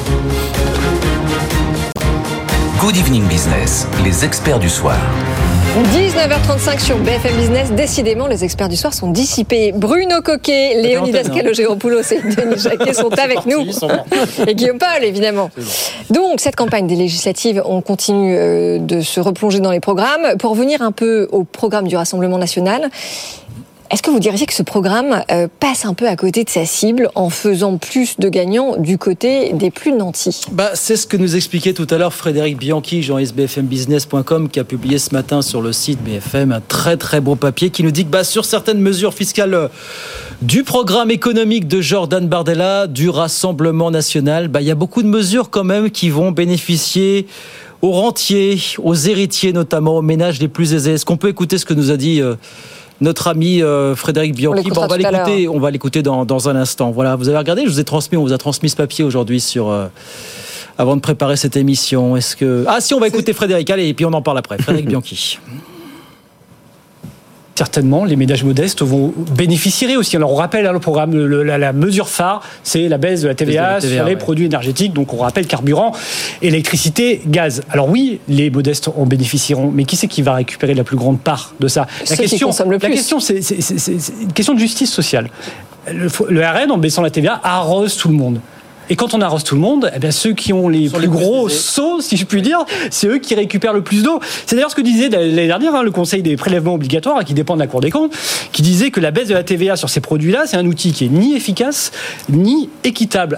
Good Evening Business, les experts du soir. 19h35 sur BFM Business. Décidément, les experts du soir sont dissipés. Bruno Coquet, Léonidas Calogéropoulos et Denis Jacquet sont avec nous. Et Guillaume Paul, évidemment. Donc, cette campagne des législatives, on continue de se replonger dans les programmes. Pour revenir un peu au programme du Rassemblement national, est-ce que vous diriez que ce programme passe un peu à côté de sa cible en faisant plus de gagnants du côté des plus nantis? C'est ce que nous expliquait tout à l'heure Frédéric Bianchi, journaliste bfmbusiness.com, qui a publié ce matin sur le site BFM un très très beau papier qui nous dit que sur certaines mesures fiscales du programme économique de Jordan Bardella, du Rassemblement national, il y a beaucoup de mesures quand même qui vont bénéficier aux rentiers, aux héritiers notamment, aux ménages les plus aisés. Est-ce qu'on peut écouter ce que nous a dit notre ami Frédéric Bianchi? On va l'écouter dans un instant. Voilà, vous avez regardé, on vous a transmis ce papier aujourd'hui avant de préparer cette émission. On va écouter Frédéric, allez, et puis on en parle après. Frédéric Bianchi. Certainement, les ménages modestes vont bénéficier aussi. Alors on rappelle le programme, la mesure phare, c'est la baisse de la TVA, sur les produits énergétiques. Donc on rappelle carburant, électricité, gaz. Alors oui, les modestes en bénéficieront, mais qui c'est qui va récupérer la plus grande part de ça? La question, c'est une question de justice sociale. Le RN, en baissant la TVA, arrose tout le monde. Et quand on arrose tout le monde, ceux qui ont les plus gros seaux, si je puis dire, c'est eux qui récupèrent le plus d'eau. C'est d'ailleurs ce que disait l'année dernière le Conseil des prélèvements obligatoires, qui dépend de la Cour des comptes, qui disait que la baisse de la TVA sur ces produits-là, c'est un outil qui est ni efficace, ni équitable.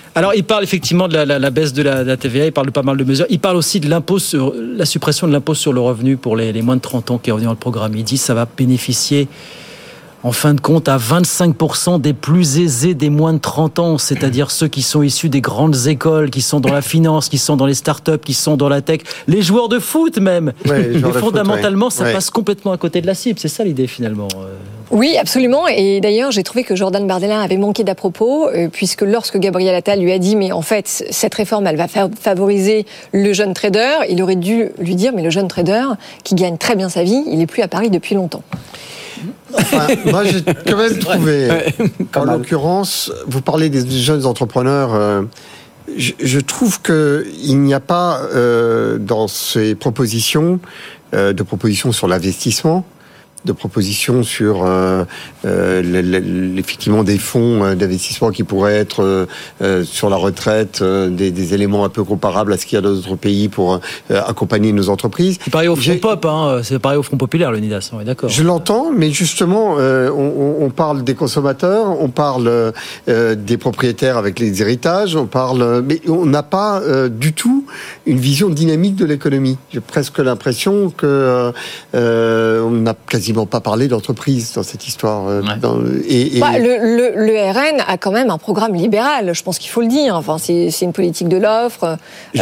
Alors, il parle effectivement de la baisse de la TVA, il parle de pas mal de mesures. Il parle aussi de la suppression de l'impôt sur le revenu pour les moins de 30 ans qui est revenu dans le programme. Il dit que ça va bénéficier, en fin de compte, à 25% des plus aisés des moins de 30 ans, c'est-à-dire ceux qui sont issus des grandes écoles, qui sont dans la finance, qui sont dans les startups, qui sont dans la tech, les joueurs de foot même. Ouais, mais fondamentalement, ça passe complètement à côté de la cible. C'est ça l'idée finalement. Oui, absolument. Et d'ailleurs, j'ai trouvé que Jordan Bardella avait manqué d'à propos, puisque lorsque Gabriel Attal lui a dit, mais en fait, cette réforme, elle va favoriser le jeune trader, il aurait dû lui dire, mais le jeune trader qui gagne très bien sa vie, il n'est plus à Paris depuis longtemps. Enfin, moi, j'ai quand même trouvé, en l'occurrence, vous parlez des jeunes entrepreneurs, je trouve qu'il n'y a pas dans ces propositions, de propositions sur l'investissement, de propositions sur effectivement des fonds d'investissement qui pourraient être sur la retraite, des éléments un peu comparables à ce qu'il y a dans d'autres pays pour accompagner nos entreprises. C'est pareil au Front Pop, c'est pareil au Front Populaire, le NIDAS, on est d'accord. Je l'entends, mais justement, on parle des consommateurs, on parle des propriétaires avec les héritages, mais on n'a pas du tout une vision dynamique de l'économie. J'ai presque l'impression que on n'a quasiment pas parlé d'entreprise dans cette histoire. Le RN a quand même un programme libéral, je pense qu'il faut le dire. Enfin, c'est une politique de l'offre.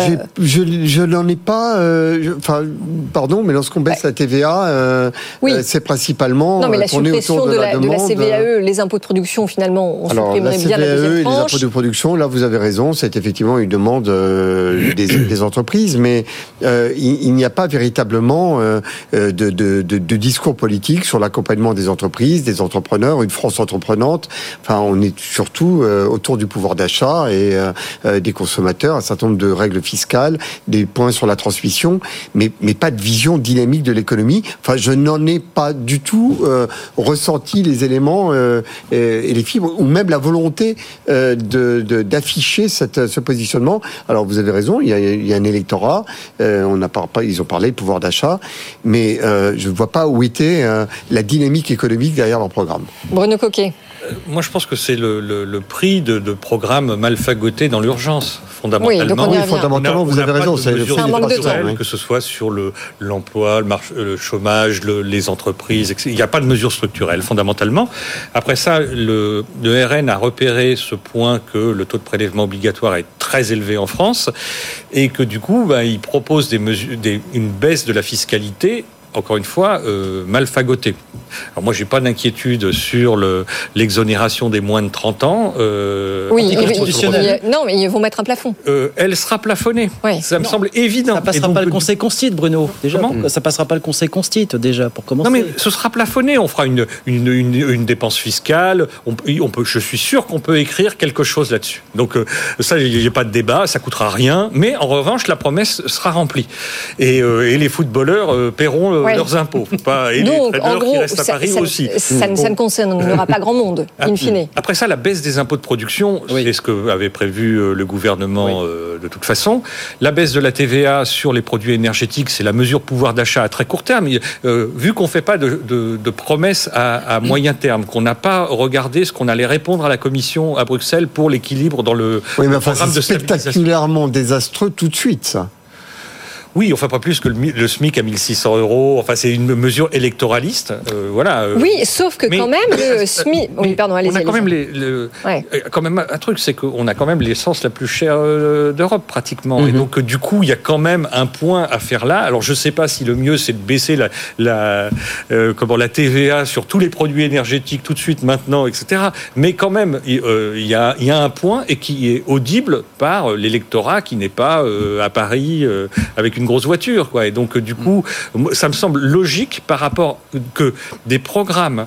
Je n'en ai pas. Pardon, mais lorsqu'on baisse la TVA, c'est principalement non, mais la tourné autour de la demande. De la CVAE, les impôts de production, finalement, on supprimerait bien la deuxième tranche. Les impôts de production, là, vous avez raison, c'est effectivement une demande des entreprises, mais il n'y a pas véritablement de discours politique sur l'accompagnement des entreprises, des entrepreneurs, une France entreprenante. Enfin, on est surtout autour du pouvoir d'achat et des consommateurs, un certain nombre de règles fiscales, des points sur la transmission, mais pas de vision dynamique de l'économie. Enfin, je n'en ai pas du tout ressenti les éléments et les fibres, ou même la volonté d'afficher ce positionnement. Alors, vous avez raison, il y a un électorat, ils ont parlé de pouvoir d'achat, mais je ne vois pas où était la dynamique économique derrière leur programme. Bruno Coquet. Moi, je pense que c'est le prix de programmes mal fagotés dans l'urgence, fondamentalement. Oui, fondamentalement, vous avez raison. C'est un manque de temps. Que ce soit sur l'emploi, le chômage, les entreprises, etc. Il n'y a pas de mesures structurelles, fondamentalement. Après ça, le RN a repéré ce point que le taux de prélèvement obligatoire est très élevé en France et que du coup, il propose une baisse de la fiscalité, encore une fois, mal fagotée. Alors moi, j'ai pas d'inquiétude sur l'exonération des moins de 30 ans. Non, mais ils vont mettre un plafond. Elle sera plafonnée. Oui. Ça me semble évident. Ça passera pas le Conseil Constitue, Bruno. Déjà, ça passera pas le Conseil Constitue, déjà, pour commencer. Non, mais ce sera plafonné. On fera une dépense fiscale. Je suis sûr qu'on peut écrire quelque chose là-dessus. Donc ça, il n'y a pas de débat. Ça coûtera rien. Mais en revanche, la promesse sera remplie. Et les footballeurs paieront leurs impôts. Et donc, les traders qui restent à Paris aussi. Ça ne concernera pas grand monde, in fine. Après ça, la baisse des impôts de production, c'est ce que avait prévu le gouvernement de toute façon. La baisse de la TVA sur les produits énergétiques, c'est la mesure pouvoir d'achat à très court terme. Vu qu'on ne fait pas de promesses à moyen terme, qu'on n'a pas regardé ce qu'on allait répondre à la Commission à Bruxelles pour l'équilibre dans le programme de stabilisation. C'est spectaculairement désastreux tout de suite, ça. Oui, enfin pas plus que le SMIC à 1 600 €. Enfin, c'est une mesure électoraliste. Oui, sauf que quand même, le SMIC... Oui, pardon, allez-y. On a quand même quand même un truc, c'est qu'on a quand même l'essence la plus chère d'Europe, pratiquement. Et donc, du coup, il y a quand même un point à faire là. Alors, je ne sais pas si le mieux, c'est de baisser la TVA sur tous les produits énergétiques tout de suite, maintenant, etc. Mais quand même, il y a un point et qui est audible par l'électorat qui n'est pas à Paris avec une grosse voiture, quoi. Et donc, du coup, ça me semble logique par rapport que des programmes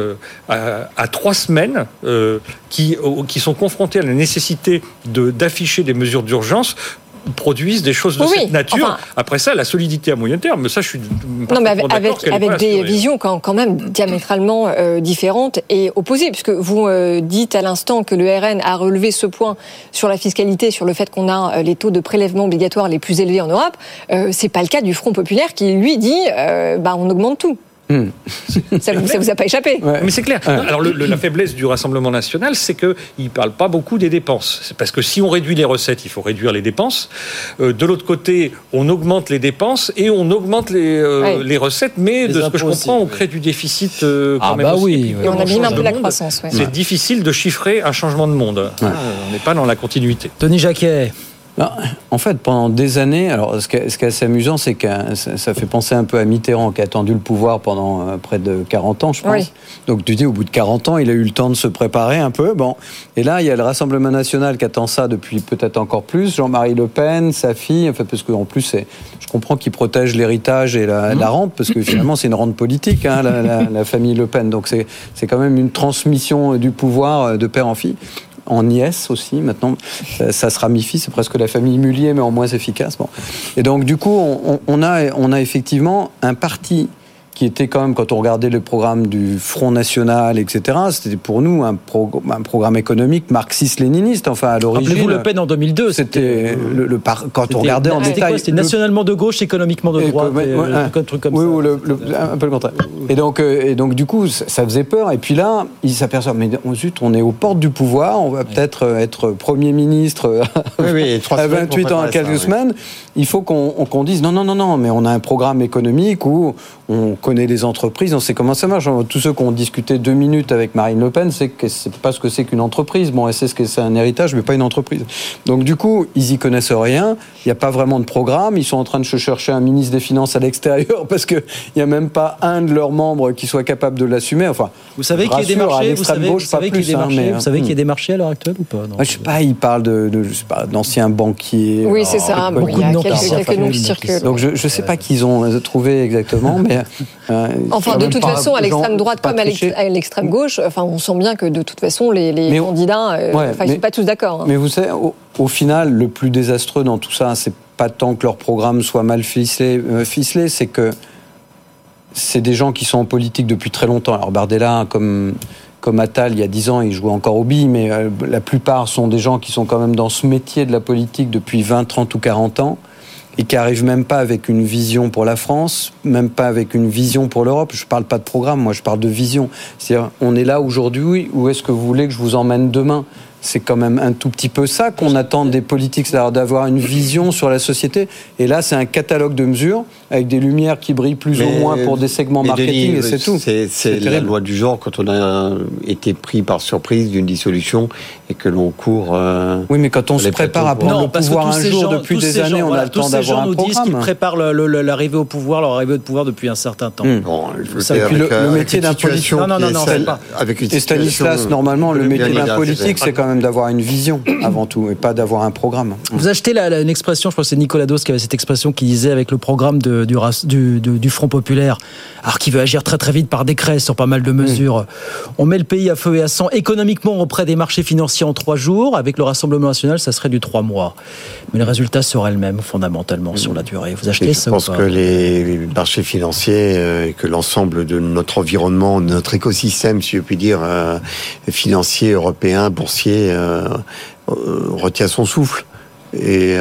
à 3 semaines qui sont confrontés à la nécessité d'afficher des mesures d'urgence produisent des choses de cette nature. Enfin, après ça, la solidité à moyen terme, ça, je suis parfaitement d'accord avec des visions quand même diamétralement différentes et opposées, puisque vous dites à l'instant que le RN a relevé ce point sur la fiscalité, sur le fait qu'on a les taux de prélèvement obligatoires les plus élevés en Europe. C'est pas le cas du Front populaire qui, lui, dit on augmente tout. Ça vous a pas échappé. Mais c'est clair. Alors la faiblesse du Rassemblement national, c'est qu'il ne parle pas beaucoup des dépenses. C'est parce que si on réduit les recettes, il faut réduire les dépenses. De l'autre côté, on augmente les dépenses et on augmente les recettes, mais de ce que je comprends, on crée du déficit quand même aussi. Et on abîme un peu la croissance. C'est difficile de chiffrer un changement de monde. On n'est pas dans la continuité. Tony Jacquet. En fait, pendant des années, alors ce qui est assez amusant, c'est que ça fait penser un peu à Mitterrand, qui a attendu le pouvoir pendant près de 40 ans, je pense. Oui. Donc tu dis, au bout de 40 ans, il a eu le temps de se préparer un peu. Bon. Et là, il y a le Rassemblement national qui attend ça depuis peut-être encore plus. Jean-Marie Le Pen, sa fille, en fait, parce qu'en plus, je comprends qu'il protège l'héritage et la rente, parce que finalement, c'est une rente politique, la famille Le Pen. Donc c'est quand même une transmission du pouvoir de père en fille. En nièce aussi, maintenant, ça se ramifie, c'est presque la famille Mullier, mais en moins efficace. Bon. Et donc, du coup, on a effectivement un parti qui était quand même, quand on regardait le programme du Front National, etc., c'était pour nous un programme économique marxiste-léniniste, enfin, à l'origine. Rappelez-vous Le Pen en 2002. C'était quand on regardait en détail. C'était nationalement de gauche, économiquement de droite, un truc comme ça. Oui, un peu le contraire. Et donc, du coup, ça faisait peur. Et puis là, ils s'aperçoivent, mais zut, on est aux portes du pouvoir, on va peut-être être Premier ministre à 28 ans, à quelques semaines. Il faut qu'on dise non, mais on a un programme économique où on connaît les entreprises, on sait comment ça marche. Tous ceux qui ont discuté 2 minutes avec Marine Le Pen, c'est pas ce que c'est qu'une entreprise. Bon, elle sait ce que c'est un héritage, mais pas une entreprise. Donc du coup, ils y connaissent rien. Il n'y a pas vraiment de programme. Ils sont en train de se chercher un ministre des Finances à l'extérieur parce que il y a même pas un de leurs membres qui soit capable de l'assumer. Enfin, vous savez qu'il y a des marchés. Vous savez qu'il y a des marchés à l'heure actuelle ou pas? Je sais pas. Ils parlent d'anciens banquiers. Oui, c'est ça. Bon, il y a quelques noms qui circulent. Donc je sais pas qu'ils ont trouvé exactement, mais. Enfin, de toute façon, à l'extrême droite comme à l'extrême gauche, enfin, on sent bien que de toute façon, les candidats, ils sont pas tous d'accord. Mais vous savez, au final, le plus désastreux dans tout ça, c'est pas tant que leur programme soit mal ficelé, c'est que c'est des gens qui sont en politique depuis très longtemps. Alors Bardella, comme Attal, il y a 10 ans, il jouait encore aux billes, mais la plupart sont des gens qui sont quand même dans ce métier de la politique depuis 20, 30 ou 40 ans. Et qui n'arrivent même pas avec une vision pour la France, même pas avec une vision pour l'Europe. Je ne parle pas de programme, moi je parle de vision. C'est-à-dire, on est là aujourd'hui, où est-ce que vous voulez que je vous emmène demain ? C'est quand même un tout petit peu ça qu'on attend des politiques, c'est-à-dire d'avoir une vision sur la société. Et là, c'est un catalogue de mesures avec des lumières qui brillent plus ou moins pour des segments marketing, et c'est tout. C'est la loi du genre quand on a été pris par surprise d'une dissolution et que l'on court... oui, mais quand on se prépare à prendre le pouvoir un jour depuis des années, on a le temps d'avoir un programme. Tous ces gens nous disent qu'ils préparent l'arrivée au pouvoir, leur arrivée au pouvoir depuis un certain temps. Bon, le métier d'un politique... Non, pas. Et Stanislas, normalement, le métier d'un politique, c'est quand même d'avoir une vision avant tout et pas d'avoir un programme. Vous achetez une expression, je pense que c'est Nicolas Dos qui avait cette expression qui disait avec le programme du Front Populaire, alors qui veut agir très très vite par décret sur pas mal de mesures. On met le pays à feu et à sang économiquement auprès des marchés financiers en 3 jours. Avec le Rassemblement national, ça serait du 3 mois. Mais le résultat serait le même fondamentalement sur la durée. Vous achetez ça ou pas ? Je pense que les marchés financiers et que l'ensemble de notre environnement, de notre écosystème, si je puis dire, financier, européen, boursier, retient son souffle et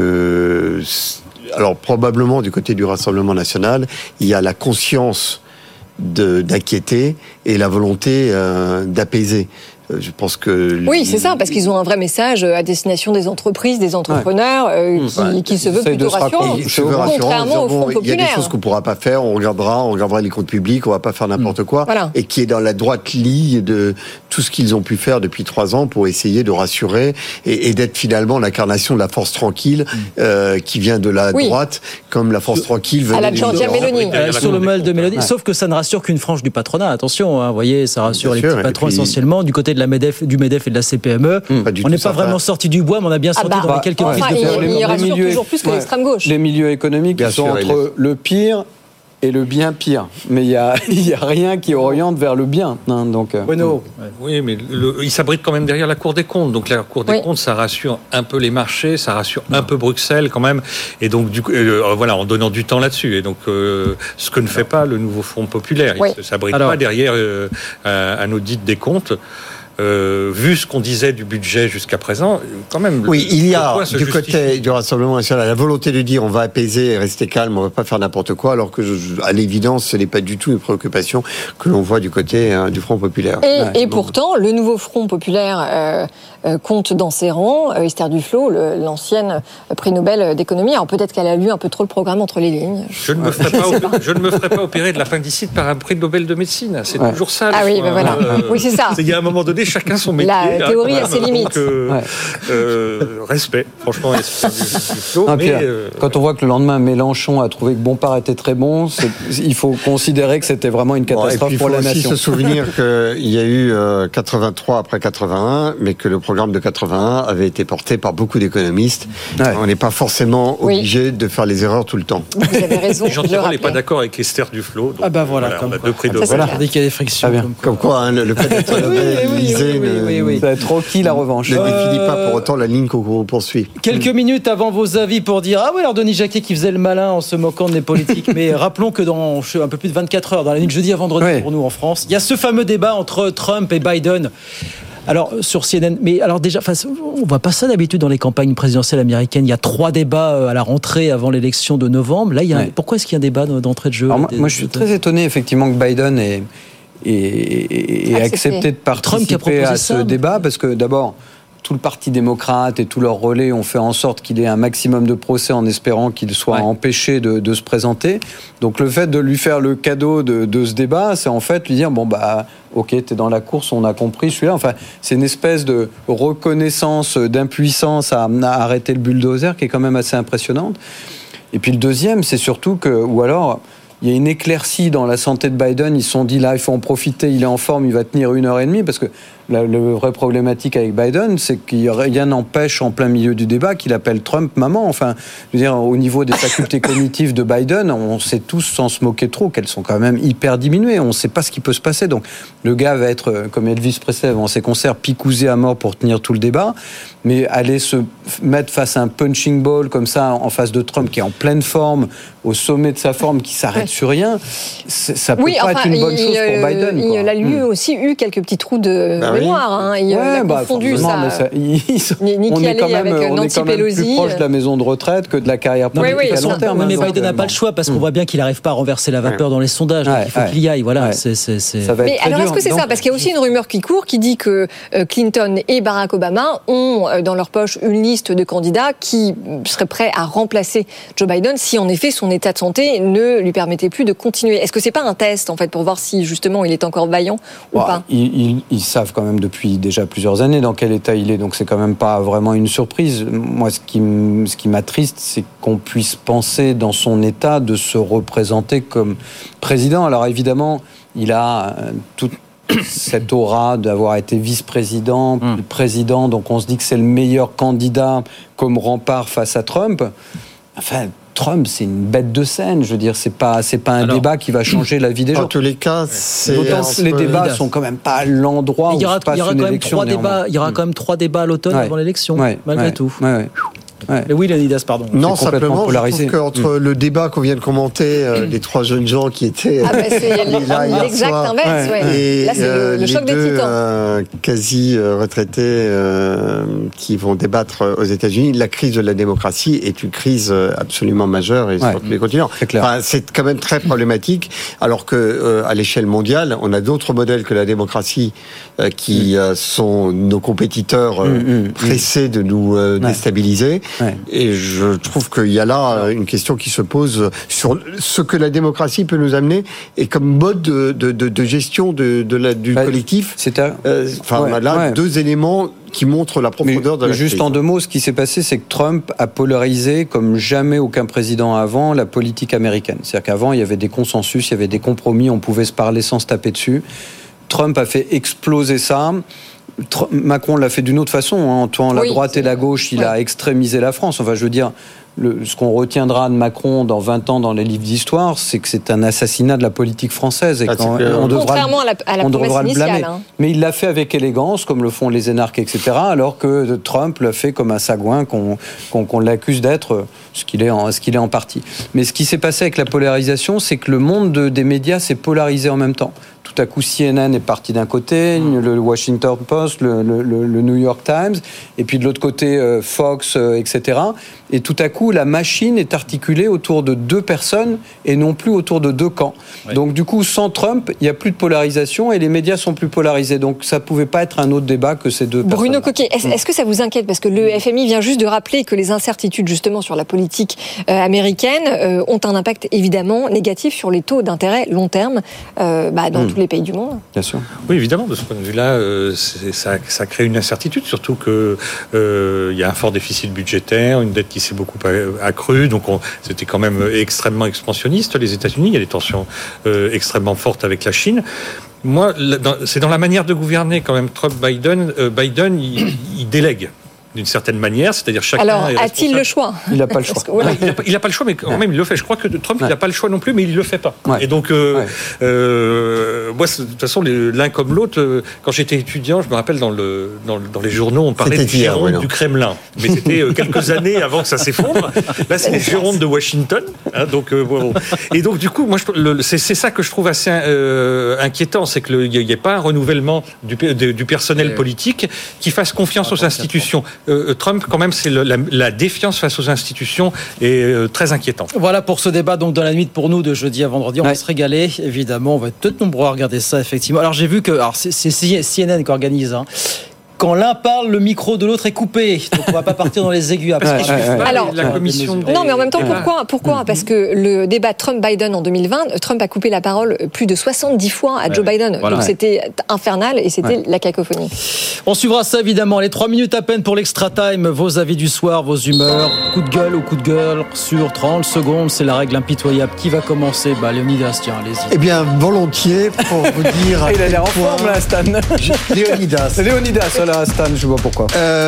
alors probablement du côté du Rassemblement national il y a la conscience d'inquiéter et la volonté d'apaiser. Je pense que... Oui, c'est ça, parce qu'ils ont un vrai message à destination des entreprises, des entrepreneurs, qui se veut plutôt rassurant, contrairement au Front Populaire. Il y a des choses qu'on ne pourra pas faire, on regardera les comptes publics, on ne va pas faire n'importe quoi, et qui est dans la droite ligne de tout ce qu'ils ont pu faire depuis 3 ans pour essayer de rassurer et d'être finalement l'incarnation de la force tranquille qui vient de la droite, comme la force tranquille venait à la Giorgia Meloni. Sur le modèle de Meloni, sauf que ça ne rassure qu'une frange du patronat, attention, vous voyez, ça rassure les petits patrons essentiellement, du côté de du MEDEF et de la CPME. On n'est pas vraiment sorti du bois, mais on a bien sorti dans les quelques prises de parole. Il rassure toujours plus que l'extrême gauche. Les milieux économiques sont entre le pire et le bien pire. Mais il y a rien qui oriente vers le bien. Donc, oui, mais il s'abrite quand même derrière la Cour des comptes. Donc la Cour des comptes, ça rassure un peu les marchés, ça rassure un peu Bruxelles quand même. Et donc, du coup, en donnant du temps là-dessus. Et donc, ce que ne fait pas le nouveau Front Populaire. Il ne s'abrite pas derrière un audit des comptes. vu ce qu'on disait du budget jusqu'à présent, quand même. Oui, il y a du côté du Rassemblement national la volonté de dire on va apaiser et rester calme, on va pas faire n'importe quoi, alors que à l'évidence, ce n'est pas du tout une préoccupation que l'on voit du côté du Front populaire. Et pourtant, le nouveau Front populaire compte dans ses rangs Esther Duflo, l'ancienne prix Nobel d'économie. Alors peut-être qu'elle a lu un peu trop le programme entre les lignes. Je ne me ferai pas opérer de l'appendicite par un prix Nobel de médecine. C'est toujours ça. Ah oui, ben voilà. Oui, c'est ça. Il y a un moment donné, chacun son métier. La théorie a ses limites. Respect, franchement, Esther Duflo. Quand on voit que le lendemain, Mélenchon a trouvé que Bompard était très bon, il faut considérer que c'était vraiment une catastrophe pour la nation. Il faut aussi se souvenir qu'il y a eu 83 après 81, mais que le programme de 81 avait été porté par beaucoup d'économistes. On n'est pas forcément obligé de faire les erreurs tout le temps. Vous avez raison. Jean Tirole n'est pas d'accord avec Esther Duflo. Ah bah voilà, on a deux prix de voilà. Dès qu'il y a des frictions. Comme quoi, le fait d'être oui. Ça va être requis la revanche. Ne définit pas pour autant la ligne qu'on poursuit. Quelques minutes avant vos avis pour dire ah ouais, alors Denis Jacquet qui faisait le malin en se moquant de les politiques, mais rappelons que dans un peu plus de 24 heures, dans la nuit de jeudi à vendredi pour nous en France, il y a ce fameux débat entre Trump et Biden. Alors, sur CNN, mais alors déjà, on voit pas ça d'habitude dans les campagnes présidentielles américaines. Il y a 3 débats à la rentrée avant l'élection de novembre. Là, pourquoi est-ce qu'il y a un débat d'entrée de jeu? Alors, moi, je suis très étonné, effectivement, que Biden ait accepté de participer à ce débat, parce que d'abord, tout le Parti démocrate et tous leurs relais ont fait en sorte qu'il ait un maximum de procès en espérant qu'il soit empêché de se présenter. Donc le fait de lui faire le cadeau de ce débat, c'est en fait lui dire ok, t'es dans la course, on a compris, je suis là. Enfin, c'est une espèce de reconnaissance d'impuissance à arrêter le bulldozer qui est quand même assez impressionnante. Et puis le deuxième, c'est surtout il y a une éclaircie dans la santé de Biden. Ils se sont dit, là, il faut en profiter, il est en forme, il va tenir 1h30, parce que la vraie problématique avec Biden, c'est qu'il rien n'empêche en plein milieu du débat qu'il appelle Trump maman. Enfin, je veux dire, au niveau des facultés cognitives de Biden, on sait tous, sans se moquer trop, qu'elles sont quand même hyper diminuées. On ne sait pas ce qui peut se passer. Donc, le gars va être, comme Elvis Presley avant ses concerts, picousé à mort pour tenir tout le débat. Mais aller se mettre face à un punching ball comme ça, en face de Trump, qui est en pleine forme, au sommet de sa forme, qui s'arrête sur rien, ça peut pas être une bonne chose pour Biden. Il a lui aussi eu quelques petits trous de mémoire. Il a confondu ça. On est quand même plus proche de la maison de retraite que de la carrière politique à long terme. Mais Biden n'a pas le choix, parce qu'on voit bien qu'il n'arrive pas à renverser la vapeur dans les sondages. Donc il faut qu'il y aille. Voilà. Mais alors, est-ce que c'est ça? Parce qu'il y a aussi une rumeur qui court qui dit que Clinton et Barack Obama ont dans leur poche une liste de candidats qui seraient prêts à remplacer Joe Biden si en effet son état de santé ne lui permettait plus de continuer. Est-ce que c'est pas un test en fait pour voir si justement il est encore vaillant ou pas? Ils savent quand même depuis déjà plusieurs années dans quel état il est, donc c'est quand même pas vraiment une surprise. Moi, ce qui m'attriste, c'est qu'on puisse penser dans son état de se représenter comme président. Alors évidemment, il a toute cette aura d'avoir été vice-président, puis président, donc on se dit que c'est le meilleur candidat comme rempart face à Trump. Enfin, Trump, c'est une bête de scène. Je veux dire, c'est pas un débat qui va changer la vie des gens. En tous les cas, les débats sont quand même pas l'endroit où se passe une élection. Il y aura quand même 3 débats à l'automne avant l'élection, malgré tout. Mais oui, Leonidas, pardon. Non, simplement, je trouve qu'entre le débat qu'on vient de commenter, les 3 jeunes gens qui étaient c'est l'exact inverse. Et là, c'est le choc des titans. Quasi retraités qui vont débattre aux États-Unis. La crise de la démocratie est une crise absolument majeure et sur tous les continents. C'est quand même très problématique, alors que à l'échelle mondiale, on a d'autres modèles que la démocratie qui sont nos compétiteurs pressés de nous déstabiliser. Et je trouve qu'il y a là une question qui se pose sur ce que la démocratie peut nous amener et comme mode de gestion du collectif. On a là 2 éléments qui montrent la profondeur de la crise. Juste en 2 mots, ce qui s'est passé, c'est que Trump a polarisé comme jamais aucun président avant la politique américaine. C'est-à-dire qu'avant, il y avait des consensus, il y avait des compromis, on pouvait se parler sans se taper dessus. Trump a fait exploser ça. Macron l'a fait d'une autre façon, en tuant la droite et la gauche, il a extrémisé la France. Enfin, je veux dire, ce qu'on retiendra de Macron dans 20 ans dans les livres d'histoire, c'est que c'est un assassinat de la politique française. Et contrairement à la promesse initiale. Mais il l'a fait avec élégance, comme le font les énarques, etc., alors que Trump l'a fait comme un sagouin qu'on l'accuse d'être, ce qu'il est en partie. Mais ce qui s'est passé avec la polarisation, c'est que le monde des médias s'est polarisé en même temps. tout à coup CNN est parti d'un côté, le Washington Post, le New York Times, et puis de l'autre côté Fox, etc. Et tout à coup, la machine est articulée autour de 2 personnes et non plus autour de 2 camps. Oui. Donc du coup, sans Trump, il n'y a plus de polarisation et les médias sont plus polarisés. Donc ça ne pouvait pas être un autre débat que ces 2 personnes. Bruno Coquet, est-ce que ça vous inquiète? Parce que le FMI vient juste de rappeler que les incertitudes justement sur la politique américaine ont un impact évidemment négatif sur les taux d'intérêt long terme dans tous les pays du monde. Bien sûr. Oui, évidemment, de ce point de vue-là, ça crée une incertitude, surtout qu'il y a un fort déficit budgétaire, une dette qui s'est beaucoup accrue, donc c'était quand même extrêmement expansionniste, les États-Unis, il y a des tensions extrêmement fortes avec la Chine. Moi, c'est dans la manière de gouverner quand même. Trump-Biden, il délègue. D'une certaine manière, c'est-à-dire chacun. Alors, a-t-il le choix? Il n'a pas le choix. Il n'a pas le choix, mais quand même, il le fait. Je crois que Trump, il n'a pas le choix non plus, mais il ne le fait pas. Ouais. Et donc, moi, de toute façon, l'un comme l'autre, quand j'étais étudiant, je me rappelle dans les journaux, on parlait des Girondes du Kremlin. Mais c'était quelques années avant que ça s'effondre. Là, c'est les Girondes de Washington. Donc, bon. Et donc, du coup, moi, c'est ça que je trouve assez inquiétant, c'est qu'il n'y ait pas un renouvellement du personnel politique qui fasse confiance aux institutions. Trump, quand même, c'est la défiance face aux institutions est très inquiétante. Voilà pour ce débat donc dans la nuit pour nous de jeudi à vendredi. On va se régaler, évidemment. On va être peut-être nombreux à regarder ça, effectivement. Alors j'ai vu que c'est CNN qui organise. Quand l'un parle, le micro de l'autre est coupé. Donc on ne va pas partir dans les aigus après. Alors, la commission non, mais en même temps, pourquoi Parce que le débat Trump-Biden en 2020, Trump a coupé la parole plus de 70 fois à Joe Biden. Voilà. Donc c'était infernal et c'était la cacophonie. On suivra ça évidemment. Les 3 minutes à peine pour l'extra time. Vos avis du soir, vos humeurs, coup de gueule ou coup de gueule sur 30 secondes. C'est la règle impitoyable. Qui va commencer? Leonidas, tiens, allez-y. Eh bien, volontiers pour vous dire. Il a l'air en forme là, Stan. Léonidas, voilà. Stan, je vois pourquoi.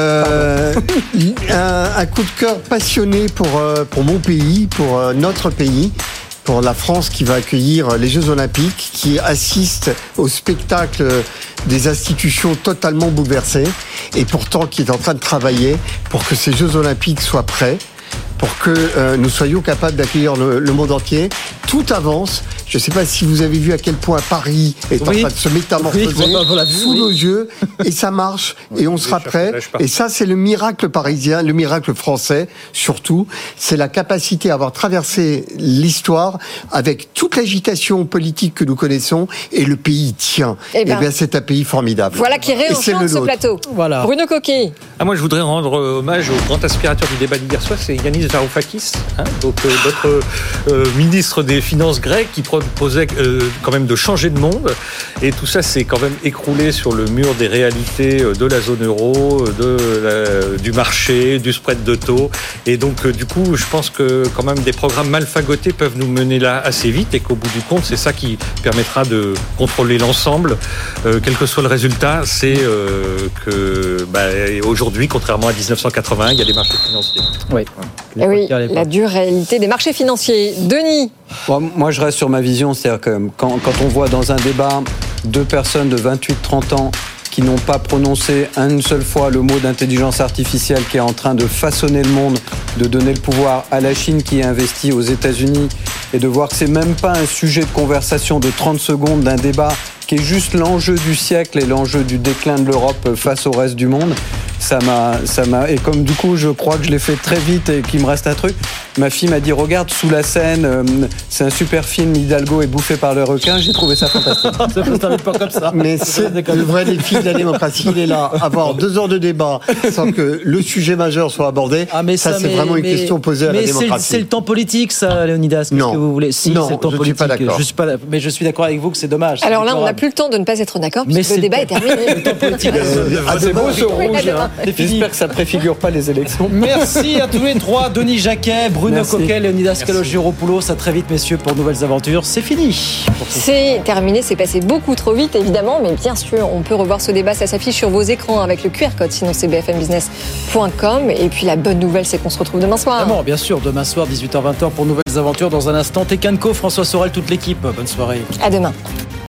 Un coup de cœur passionné pour mon pays, pour notre pays, pour la France qui va accueillir les Jeux Olympiques, qui assiste au spectacle des institutions totalement bouleversées, et pourtant qui est en train de travailler pour que ces Jeux Olympiques soient prêts, pour que nous soyons capables d'accueillir le monde entier. Tout avance. Je ne sais pas si vous avez vu à quel point Paris est en train de se métamorphoser sous nos yeux, et ça marche, et on sera prêt. Et ça, c'est le miracle parisien, le miracle français, surtout. C'est la capacité à avoir traversé l'histoire avec toute l'agitation politique que nous connaissons, et le pays tient. Eh bien, c'est un pays formidable. Voilà qui réenchante ce plateau. Voilà. Bruno Coquet. Moi, je voudrais rendre hommage au grand aspirateur du débat d'hier soir, c'est Yanis Varoufakis, donc notre ministre des Finances grec, qui proposait quand même de changer de monde, et tout ça s'est quand même écroulé sur le mur des réalités de la zone euro, du marché, du spread de taux, et donc du coup je pense que quand même des programmes mal fagotés peuvent nous mener là assez vite, et qu'au bout du compte c'est ça qui permettra de contrôler l'ensemble, quel que soit le résultat. C'est que aujourd'hui, contrairement à 1980, il y a des marchés financiers. Oui. Et oui, la dure réalité des marchés financiers. Denis. Moi, je reste sur ma vision, c'est-à-dire que quand on voit dans un débat 2 personnes de 28-30 ans qui n'ont pas prononcé une seule fois le mot d'intelligence artificielle qui est en train de façonner le monde, de donner le pouvoir à la Chine qui investit aux États-Unis, et de voir que c'est même pas un sujet de conversation de 30 secondes d'un débat qui est juste l'enjeu du siècle et l'enjeu du déclin de l'Europe face au reste du monde. Ça m'a, et comme du coup je crois que je l'ai fait très vite et qu'il me reste un truc, ma fille m'a dit regarde Sous la Seine, c'est un super film, Hidalgo est bouffé par le requin, j'ai trouvé ça fantastique. Ça peut se pas comme ça. Mais c'est le vrai défi de la démocratie, il est là, avoir 2 heures de débat sans que le sujet majeur soit abordé. Ça c'est vraiment une question posée à la démocratie. C'est le temps politique ça, Léonidas. Non, que vous voulez. Si, non, c'est le temps je politique. suis pas d'accord. Mais je suis d'accord avec vous que c'est dommage. Alors là, on n'a plus le temps de ne pas être d'accord puisque le débat est terminé. C'est beau ce rouge. J'espère que ça préfigure pas les élections. Merci à tous les 3, Denis Jacquet, Bruno Coquet, Léonidas Kalogiropoulos. À très vite, messieurs, pour nouvelles aventures. C'est fini. C'est terminé, c'est passé beaucoup trop vite, évidemment, mais bien sûr, on peut revoir ce débat, ça s'affiche sur vos écrans avec le QR code, sinon c'est bfmbusiness.com. Et puis la bonne nouvelle, c'est qu'on se retrouve demain soir. Vraiment, bien sûr, demain soir, 18h-20h pour nouvelles aventures. Dans un instant, Tekanko, François Sorel, toute l'équipe. Bonne soirée. À demain.